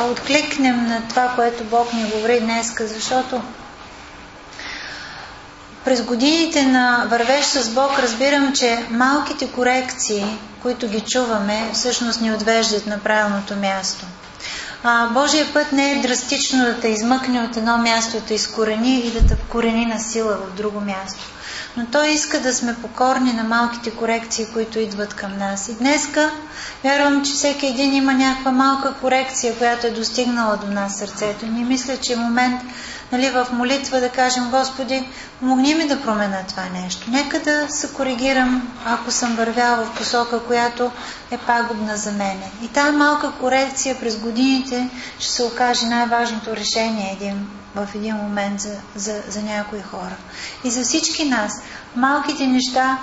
откликнем на това, което Бог ни говори днеска, защото през годините на вървеж с Бог разбирам, че малките корекции, които ги чуваме, всъщност ни отвеждат на правилното място. Божия път не е драстично да те измъкне от едно място, да те изкорени и да те вкорени на сила в друго място. Но Той иска да сме покорни на малките корекции, които идват към нас. И днеска вярвам, че всеки един има някаква малка корекция, която е достигнала до нас сърцето. И мисля, че е момент, в молитва да кажем: Господи, помогни ми да променя това нещо. Нека да се коригирам, ако съм вървяла в посока, която е пагубна за мене. И тази малка корекция през годините ще се окаже най-важното решение в един момент за някои хора. И за всички нас, малките неща,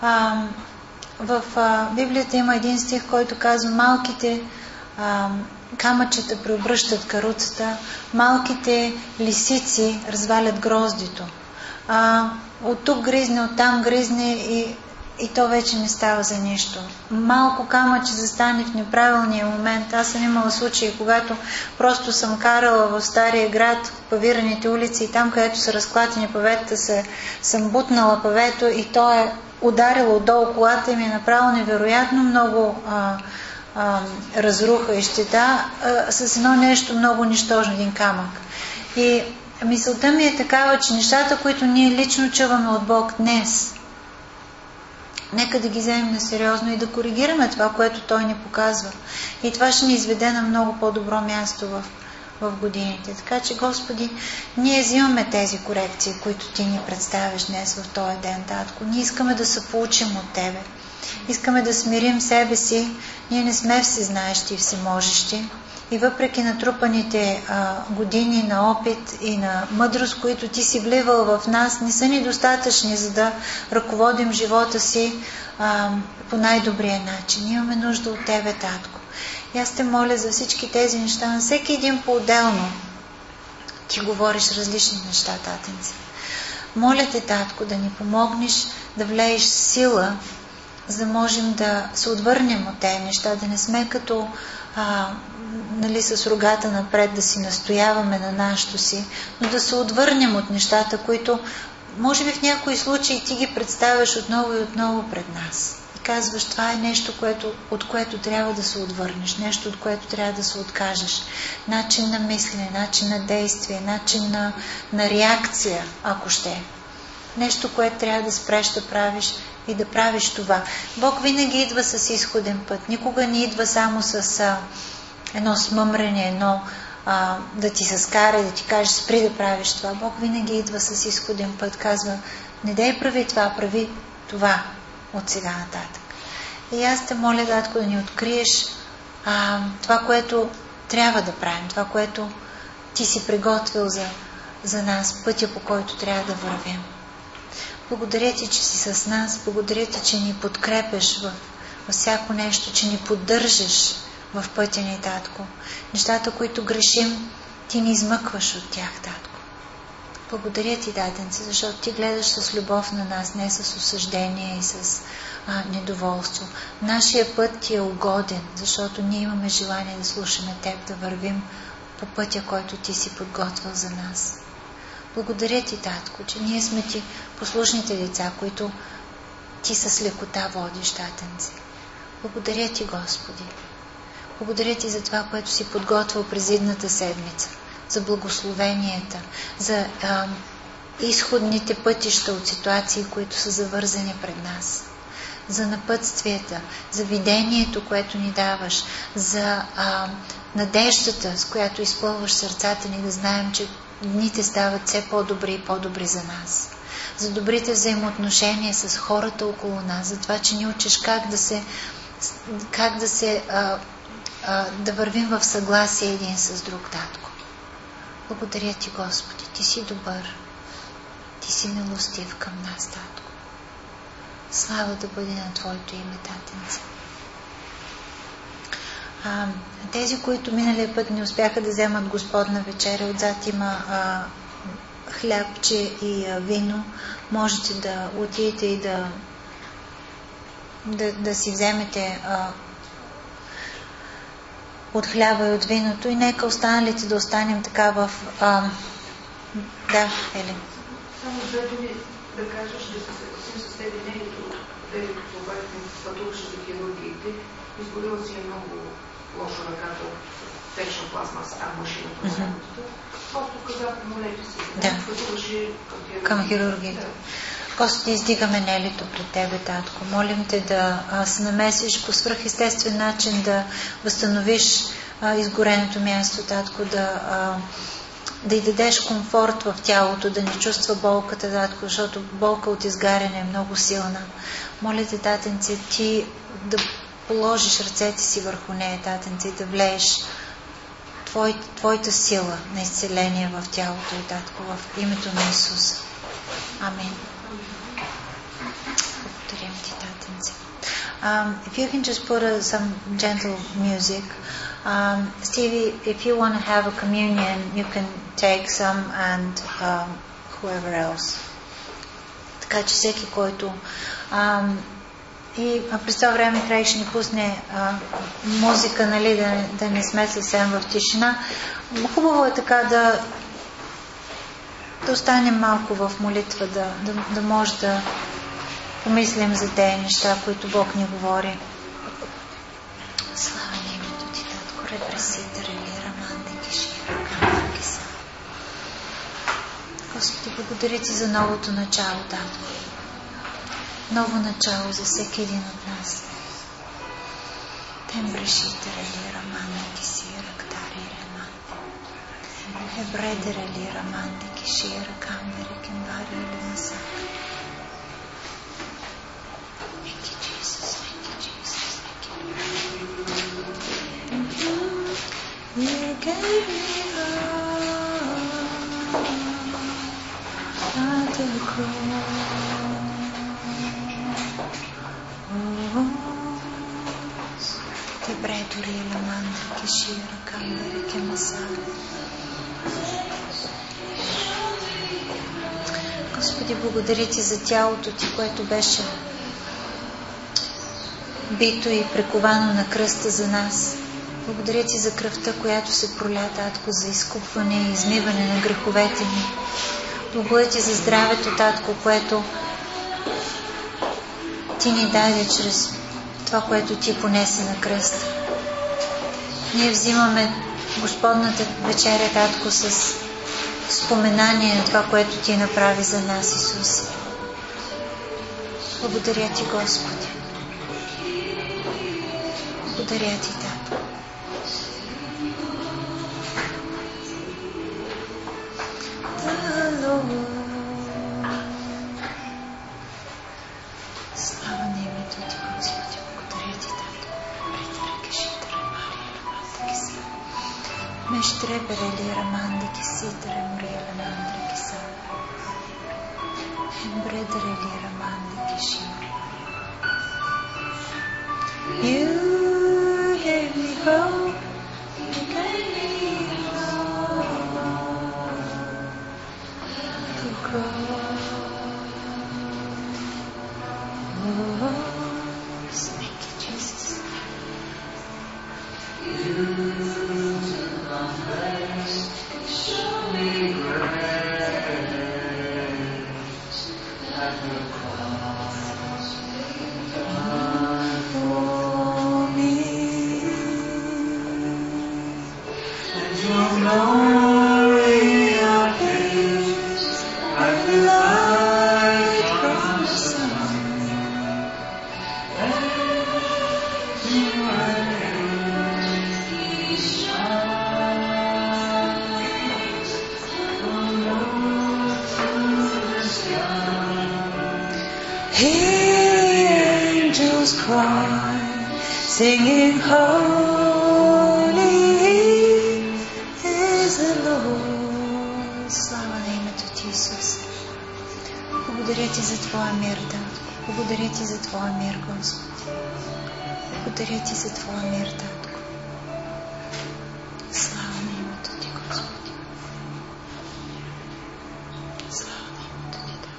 в Библията има един стих, който казва: малките камъчета преобръщат каруцата, малките лисици развалят гроздито. От тук гризне, от там гризне и то вече не става за нищо. Малко камъче застане в неправилния момент. Аз съм имала случаи, когато просто съм карала в Стария град, в павираните улици, и там, където са разклатени паветата, съм бутнала павето и то е ударило отдолу колата и ми е направо невероятно много разруха и щета с едно нещо много нищожно, един камък. И мисълта ми е такава, че нещата, които ние лично чуваме от Бог днес, нека да ги вземем на сериозно и да коригираме това, което Той ни показва. И това ще ни изведе на много по-добро място в годините. Така че, Господи, ние взимаме тези корекции, които Ти ни представяш днес в този ден, Татко. Ние искаме да се получим от Тебе. Искаме да смирим себе си. Ние не сме всезнаещи и всеможещи. И въпреки натрупаните години на опит и на мъдрост, които Ти си вливал в нас, не са ни достатъчни, за да ръководим живота си по най-добрия начин. Имаме нужда от Тебе, Татко. И аз те моля за всички тези неща, на всеки един по-отделно. Ти говориш различни неща, татенци. Моля те, Татко, да ни помогнеш да влееш сила, за да можем да се отвърнем от тези неща, да не сме като с рогата напред, да си настояваме на нашето си, но да се отвърнем от нещата, които може би в някои случаи Ти ги представяш отново и отново пред нас. И казваш: това е нещо, от което трябва да се отвърнеш, нещо, от което трябва да се откажеш. Начин на мислене, начин на действие, начин на реакция, ако ще. Нещо, което трябва да спреш да правиш и да правиш това. Бог винаги идва с изходен път. Никога не идва само с едно смъмрене, да ти се скара и да ти каже: спри да правиш това. Бог винаги идва с изходен път. Казва: не дай прави това, прави това от сега нататък. И аз те моля, Татко, да ни откриеш това, което трябва да правим, това, което Ти си приготвил за нас, пътя, по който трябва да вървим. Благодаря Ти, че си с нас. Благодаря Ти, че ни подкрепяш във всяко нещо, че ни поддържаш в пътя ни, Татко. Нещата, които грешим, Ти ни измъкваш от тях, Татко. Благодаря Ти, Татенце, защото Ти гледаш с любов на нас, не с осъждение и с недоволство. Нашия път Ти е угоден, защото ние имаме желание да слушаме Теб, да вървим по пътя, който Ти си подготвил за нас. Благодаря Ти, Татко, че ние сме Ти послушните деца, които Ти с лекота водиш, Татенце. Благодаря Ти, Господи. Благодаря Ти за това, което си подготвил през идната седмица, за благословенията, за изходните пътища от ситуации, които са завързани пред нас, за напътствията, за видението, което ни даваш, за надеждата, с която изпълваш сърцата ни, да знаем, че дните стават все по-добри и по-добри за нас, за добрите взаимоотношения с хората около нас, за това, че ни учиш да вървим в съгласие един с друг, Татко. Благодаря Ти, Господи. Ти си добър. Ти си милостив към нас, Татко. Слава да бъде на Твоето име, Татенце. Тези, които миналия път не успяха да вземат Господна вечеря, отзад има хлябче и вино. Можете да отидете и да си вземете от хляба и от виното и нека останалите да останем така в... Да, Ели. Само две думи да кажеш, да се съгласим с тебе, Девито обаче пътуваше за хирургиите, изгорила си е много лошо ръката от течна пластмаса, машината на работата. Просто казах, молете се, пътуваше към хирургиите. Господи, издигаме Нелито пред Тебе, Татко. Молим Те да се намесиш по свръхестествен начин, да възстановиш изгореното място, Татко, да й дадеш комфорт в тялото, да не чувства болката, Татко, защото болка от изгаряне е много силна. Моля Те, Татенце, Ти да положиш ръцете си върху нея, Татенце, и да влееш Твоята сила на изцеление в тялото и, Татко, в името на Исус. Амин. Благодарим Ти, Татенце. If you can just put some gentle music. Stevie, if you want to have a communion, you can take some and whoever else. Така че всеки, който... И през това време трябваше ни пусне музика, нали, да не сме съвсем в тишина. Хубаво е така да останем малко в молитва, да може да помислим за тези неща, които Бог ни говори. Слава на името Ти, Татко, репреситър или раманде кишира, камарки са. Господи, благодаря Ти за новото начало, Татко. Ново начало за всеки един от нас. Тембрешитър или раманде кисира, ктари реманде. Ебредер или раманде кишира, камери, кембари или масак. Thank you, Jesus. Thank you, Jesus. Thank you. You gave me all at the cross. Te breduri la mandra che shira cambere che masare. Господи, благодаря Ти за тялото Ти, което беше бито и приковано на кръста за нас. Благодаря Ти за кръвта, която се проля, Татко, за изкупване и измиване на греховете ни. Благодаря Ти за здравето, Татко, което Ти ни даде чрез това, което Ти понесе на кръста. Ние взимаме Господната вечеря, Татко, с споменание на това, което Ти направи за нас, Исус. Благодаря Ти, Господи. Благодаря Ти, Татко. Слава на името Ти, Господи. Благодаря Ти, Татко. Мещреберели раманди киситре мория рамандри киса. Ембредерели раманди киши. You gave me hope. You gave me hope. To cross. Thank you, Jesus. Show me grace at the cross for me, and your glory appears like the light from the sun, and you angels cry, singing, Holy is the Lord. Слава на името Ти, Исус. Благодаря Ти за Твоя мир, Татко. Благодаря Ти за Твоя мир, Господи. Благодаря Ти за Твоя мир, Татко. Слава на името Ти, Господи. Слава на името Ти, Татко.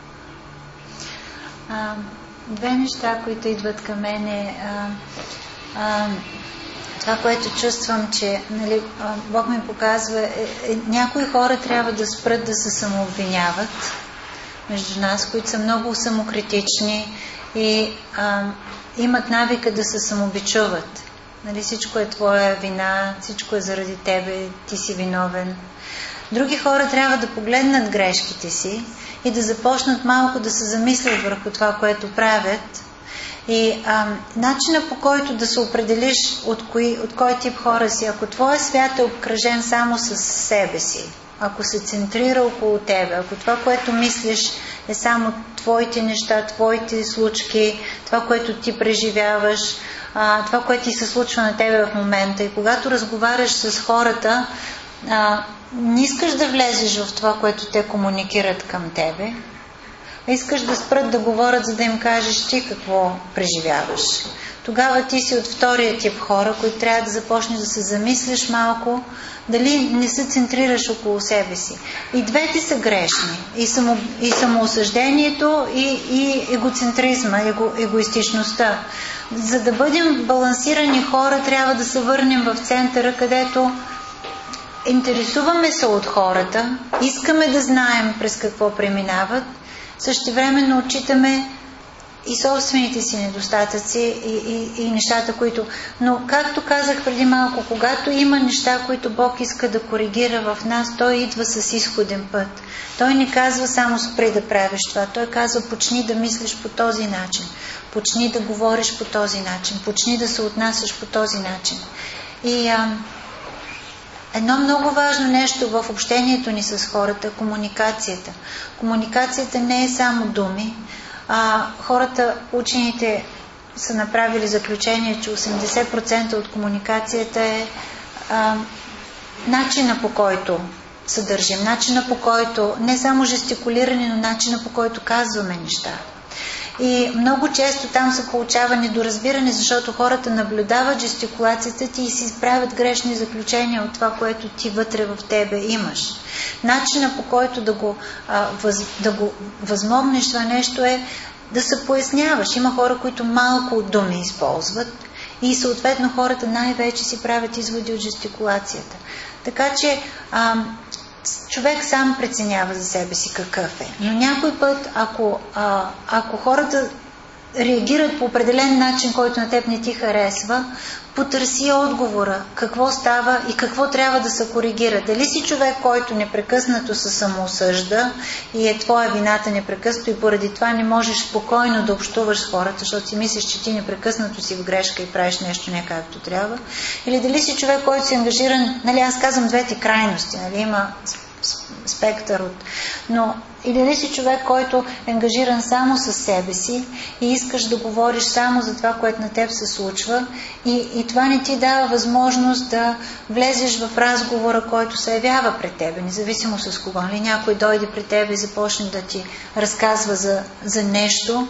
Две неща, които идват към мене. това, което чувствам, че нали, Бог ми показва, някои хора трябва да спрат да се самообвиняват между нас, които са много самокритични и имат навика да се самобичуват. Нали, всичко е твоя вина, всичко е заради тебе, ти си виновен. Други хора трябва да погледнат грешките си и да започнат малко да се замислят върху това, което правят. И начина по който да се определиш от кой тип хора си, ако твоя свят е обкръжен само с себе си, ако се центрира около тебе, ако това, което мислиш е само твоите неща, твоите случки, това, което ти преживяваш, това, което ти се случва на тебе в момента, и когато разговаряш с хората, не искаш да влезеш в това, което те комуникират към тебе, а искаш да спрат да говорят, за да им кажеш ти какво преживяваш. Тогава ти си от втория тип хора, които трябва да започнеш да се замислиш малко, дали не се центрираш около себе си. И двете са грешни. И самоосъждението, и егоцентризма, егоистичността. За да бъдем балансирани хора, трябва да се върнем в центъра, където интересуваме се от хората, искаме да знаем през какво преминават, същевременно отчитаме и собствените си недостатъци и нещата, които... Но, както казах преди малко, когато има неща, които Бог иска да коригира в нас, Той идва с изходен път. Той не казва само спри да правиш това. Той казва почни да мислиш по този начин. Почни да говориш по този начин. Почни да се отнасяш по този начин. И едно много важно нещо в общението ни с хората е комуникацията. Комуникацията не е само думи. Хората, учените са направили заключение, че 80% от комуникацията е начина по който се държим, начина по който, не само жестикулиране, но начина по който казваме неща. И много често там се получава недоразбиране, защото хората наблюдават жестикулацията ти и си правят грешни заключения от това, което ти вътре в тебе имаш. Начина по който да го възмогнеш това нещо е да се поясняваш. Има хора, които малко думи използват и съответно хората най-вече си правят изводи от жестикулацията. Така че човек сам преценява за себе си какъв е. Но някой път, ако хората реагират по определен начин, който на теб не ти харесва, потърси отговора, какво става и какво трябва да се коригира. Дали си човек, който непрекъснато се самоосъжда и е твоя вината непрекъснато и поради това не можеш спокойно да общуваш с хората, защото си мислиш, че ти непрекъснато си в грешка и правиш нещо не както трябва. Или дали си човек, който си ангажиран, нали, аз казвам двете крайности, нали, има спектър от... Но и дали си човек, който е ангажиран само със себе си и искаш да говориш само за това, което на теб се случва и това не ти дава възможност да влезеш в разговора, който се явява пред тебе, независимо с кого. Нали, някой дойде при тебе и започне да ти разказва за нещо.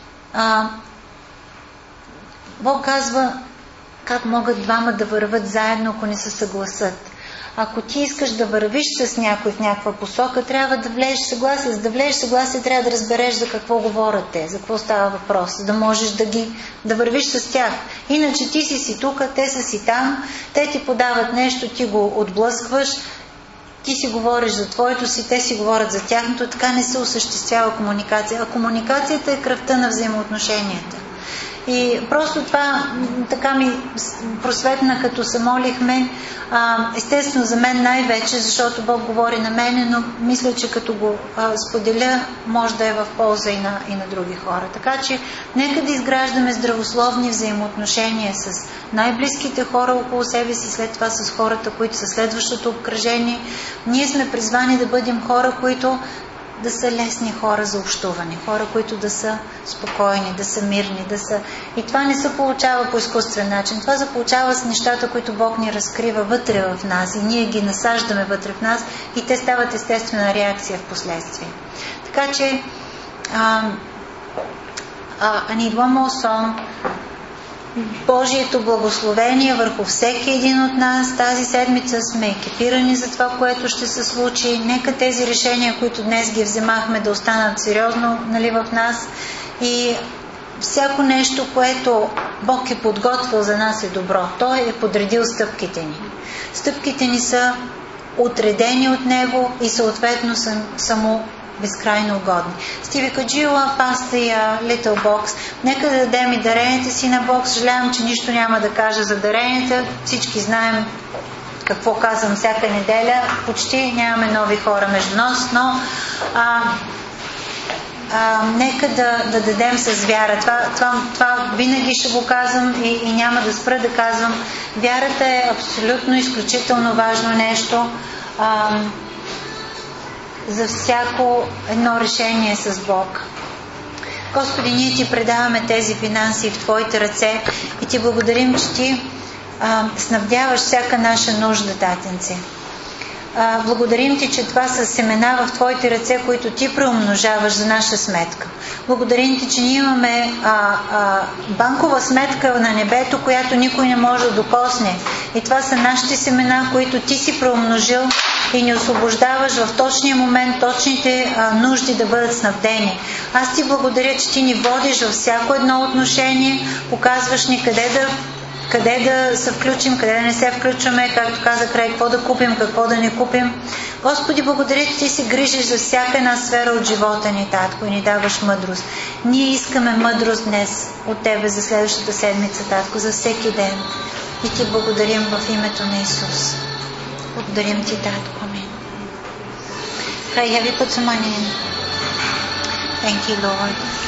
Бог казва как могат двама да върват заедно, ако не се съгласат. Ако ти искаш да вървиш с някой в някаква посока, трябва да влезеш съгласие. За да влезеш съгласие, трябва да разбереш за какво говорят те, за какво става въпрос, за да можеш да вървиш с тях. Иначе ти си тук, те са си там, те ти подават нещо, ти го отблъскваш, ти си говориш за твоето си, те си говорят за тяхното, така не се осъществява комуникация. А комуникацията е кръвта на взаимоотношенията. И просто това така ми просветна, като се молихме, естествено за мен най-вече, защото Бог говори на мене, но мисля, че като го споделя, може да е в полза и на други хора. Така че нека да изграждаме здравословни взаимоотношения с най-близките хора около себе си, след това с хората, които са следващото обкръжение. Ние сме призвани да бъдем хора, които да са лесни хора за общуване, хора, които да са спокойни, да са мирни, да са... И това не се получава по изкуствен начин. Това се получава с нещата, които Бог ни разкрива вътре в нас и ние ги насаждаме вътре в нас и те стават естествена реакция в последствие. Така че I need one more song. Божието благословение върху всеки един от нас. Тази седмица сме екипирани за това, което ще се случи. Нека тези решения, които днес ги вземахме, да останат сериозно, нали, в нас. И всяко нещо, което Бог е подготвил за нас е добро. Той е подредил стъпките ни. Стъпките ни са отредени от Него и съответно са му безкрайно угодни. Стиви Каджила, пастия, Little Box. Нека да дадем и даренията си на Бог. Съжалявам, че нищо няма да кажа за даренията. Всички знаем какво казвам всяка неделя. Почти нямаме нови хора между нас, но нека да дадем с вяра. Това винаги ще го казвам и няма да спра да казвам. Вярата е абсолютно изключително важно нещо за всяко едно решение с Бог. Господи, ние Ти предаваме тези финанси в Твоите ръце и Ти благодарим, че Ти снабдяваш всяка наша нужда, Татенце. Благодарим Ти, че това са семена в Твоите ръце, които Ти преумножаваш за наша сметка. Благодарим Ти, че ние имаме банкова сметка на небето, която никой не може да докосне. И това са нашите семена, които Ти си преумножил и ни освобождаваш в точния момент, точните нужди да бъдат снабдени. Аз Ти благодаря, че Ти ни водиш във всяко едно отношение, показваш ни къде да се включим, къде да не се включваме, както каза Край, какво да купим, какво да не купим. Господи, благодаря, че Ти се грижиш за всяка една сфера от живота ни, Татко, и ни даваш мъдрост. Ние искаме мъдрост днес от Тебе за следващата седмица, Татко, за всеки ден. И Ти благодарим в името на Исус. Благодарим Ти, Татко. Амин. Край, have you put some money in? Thank you, Lord.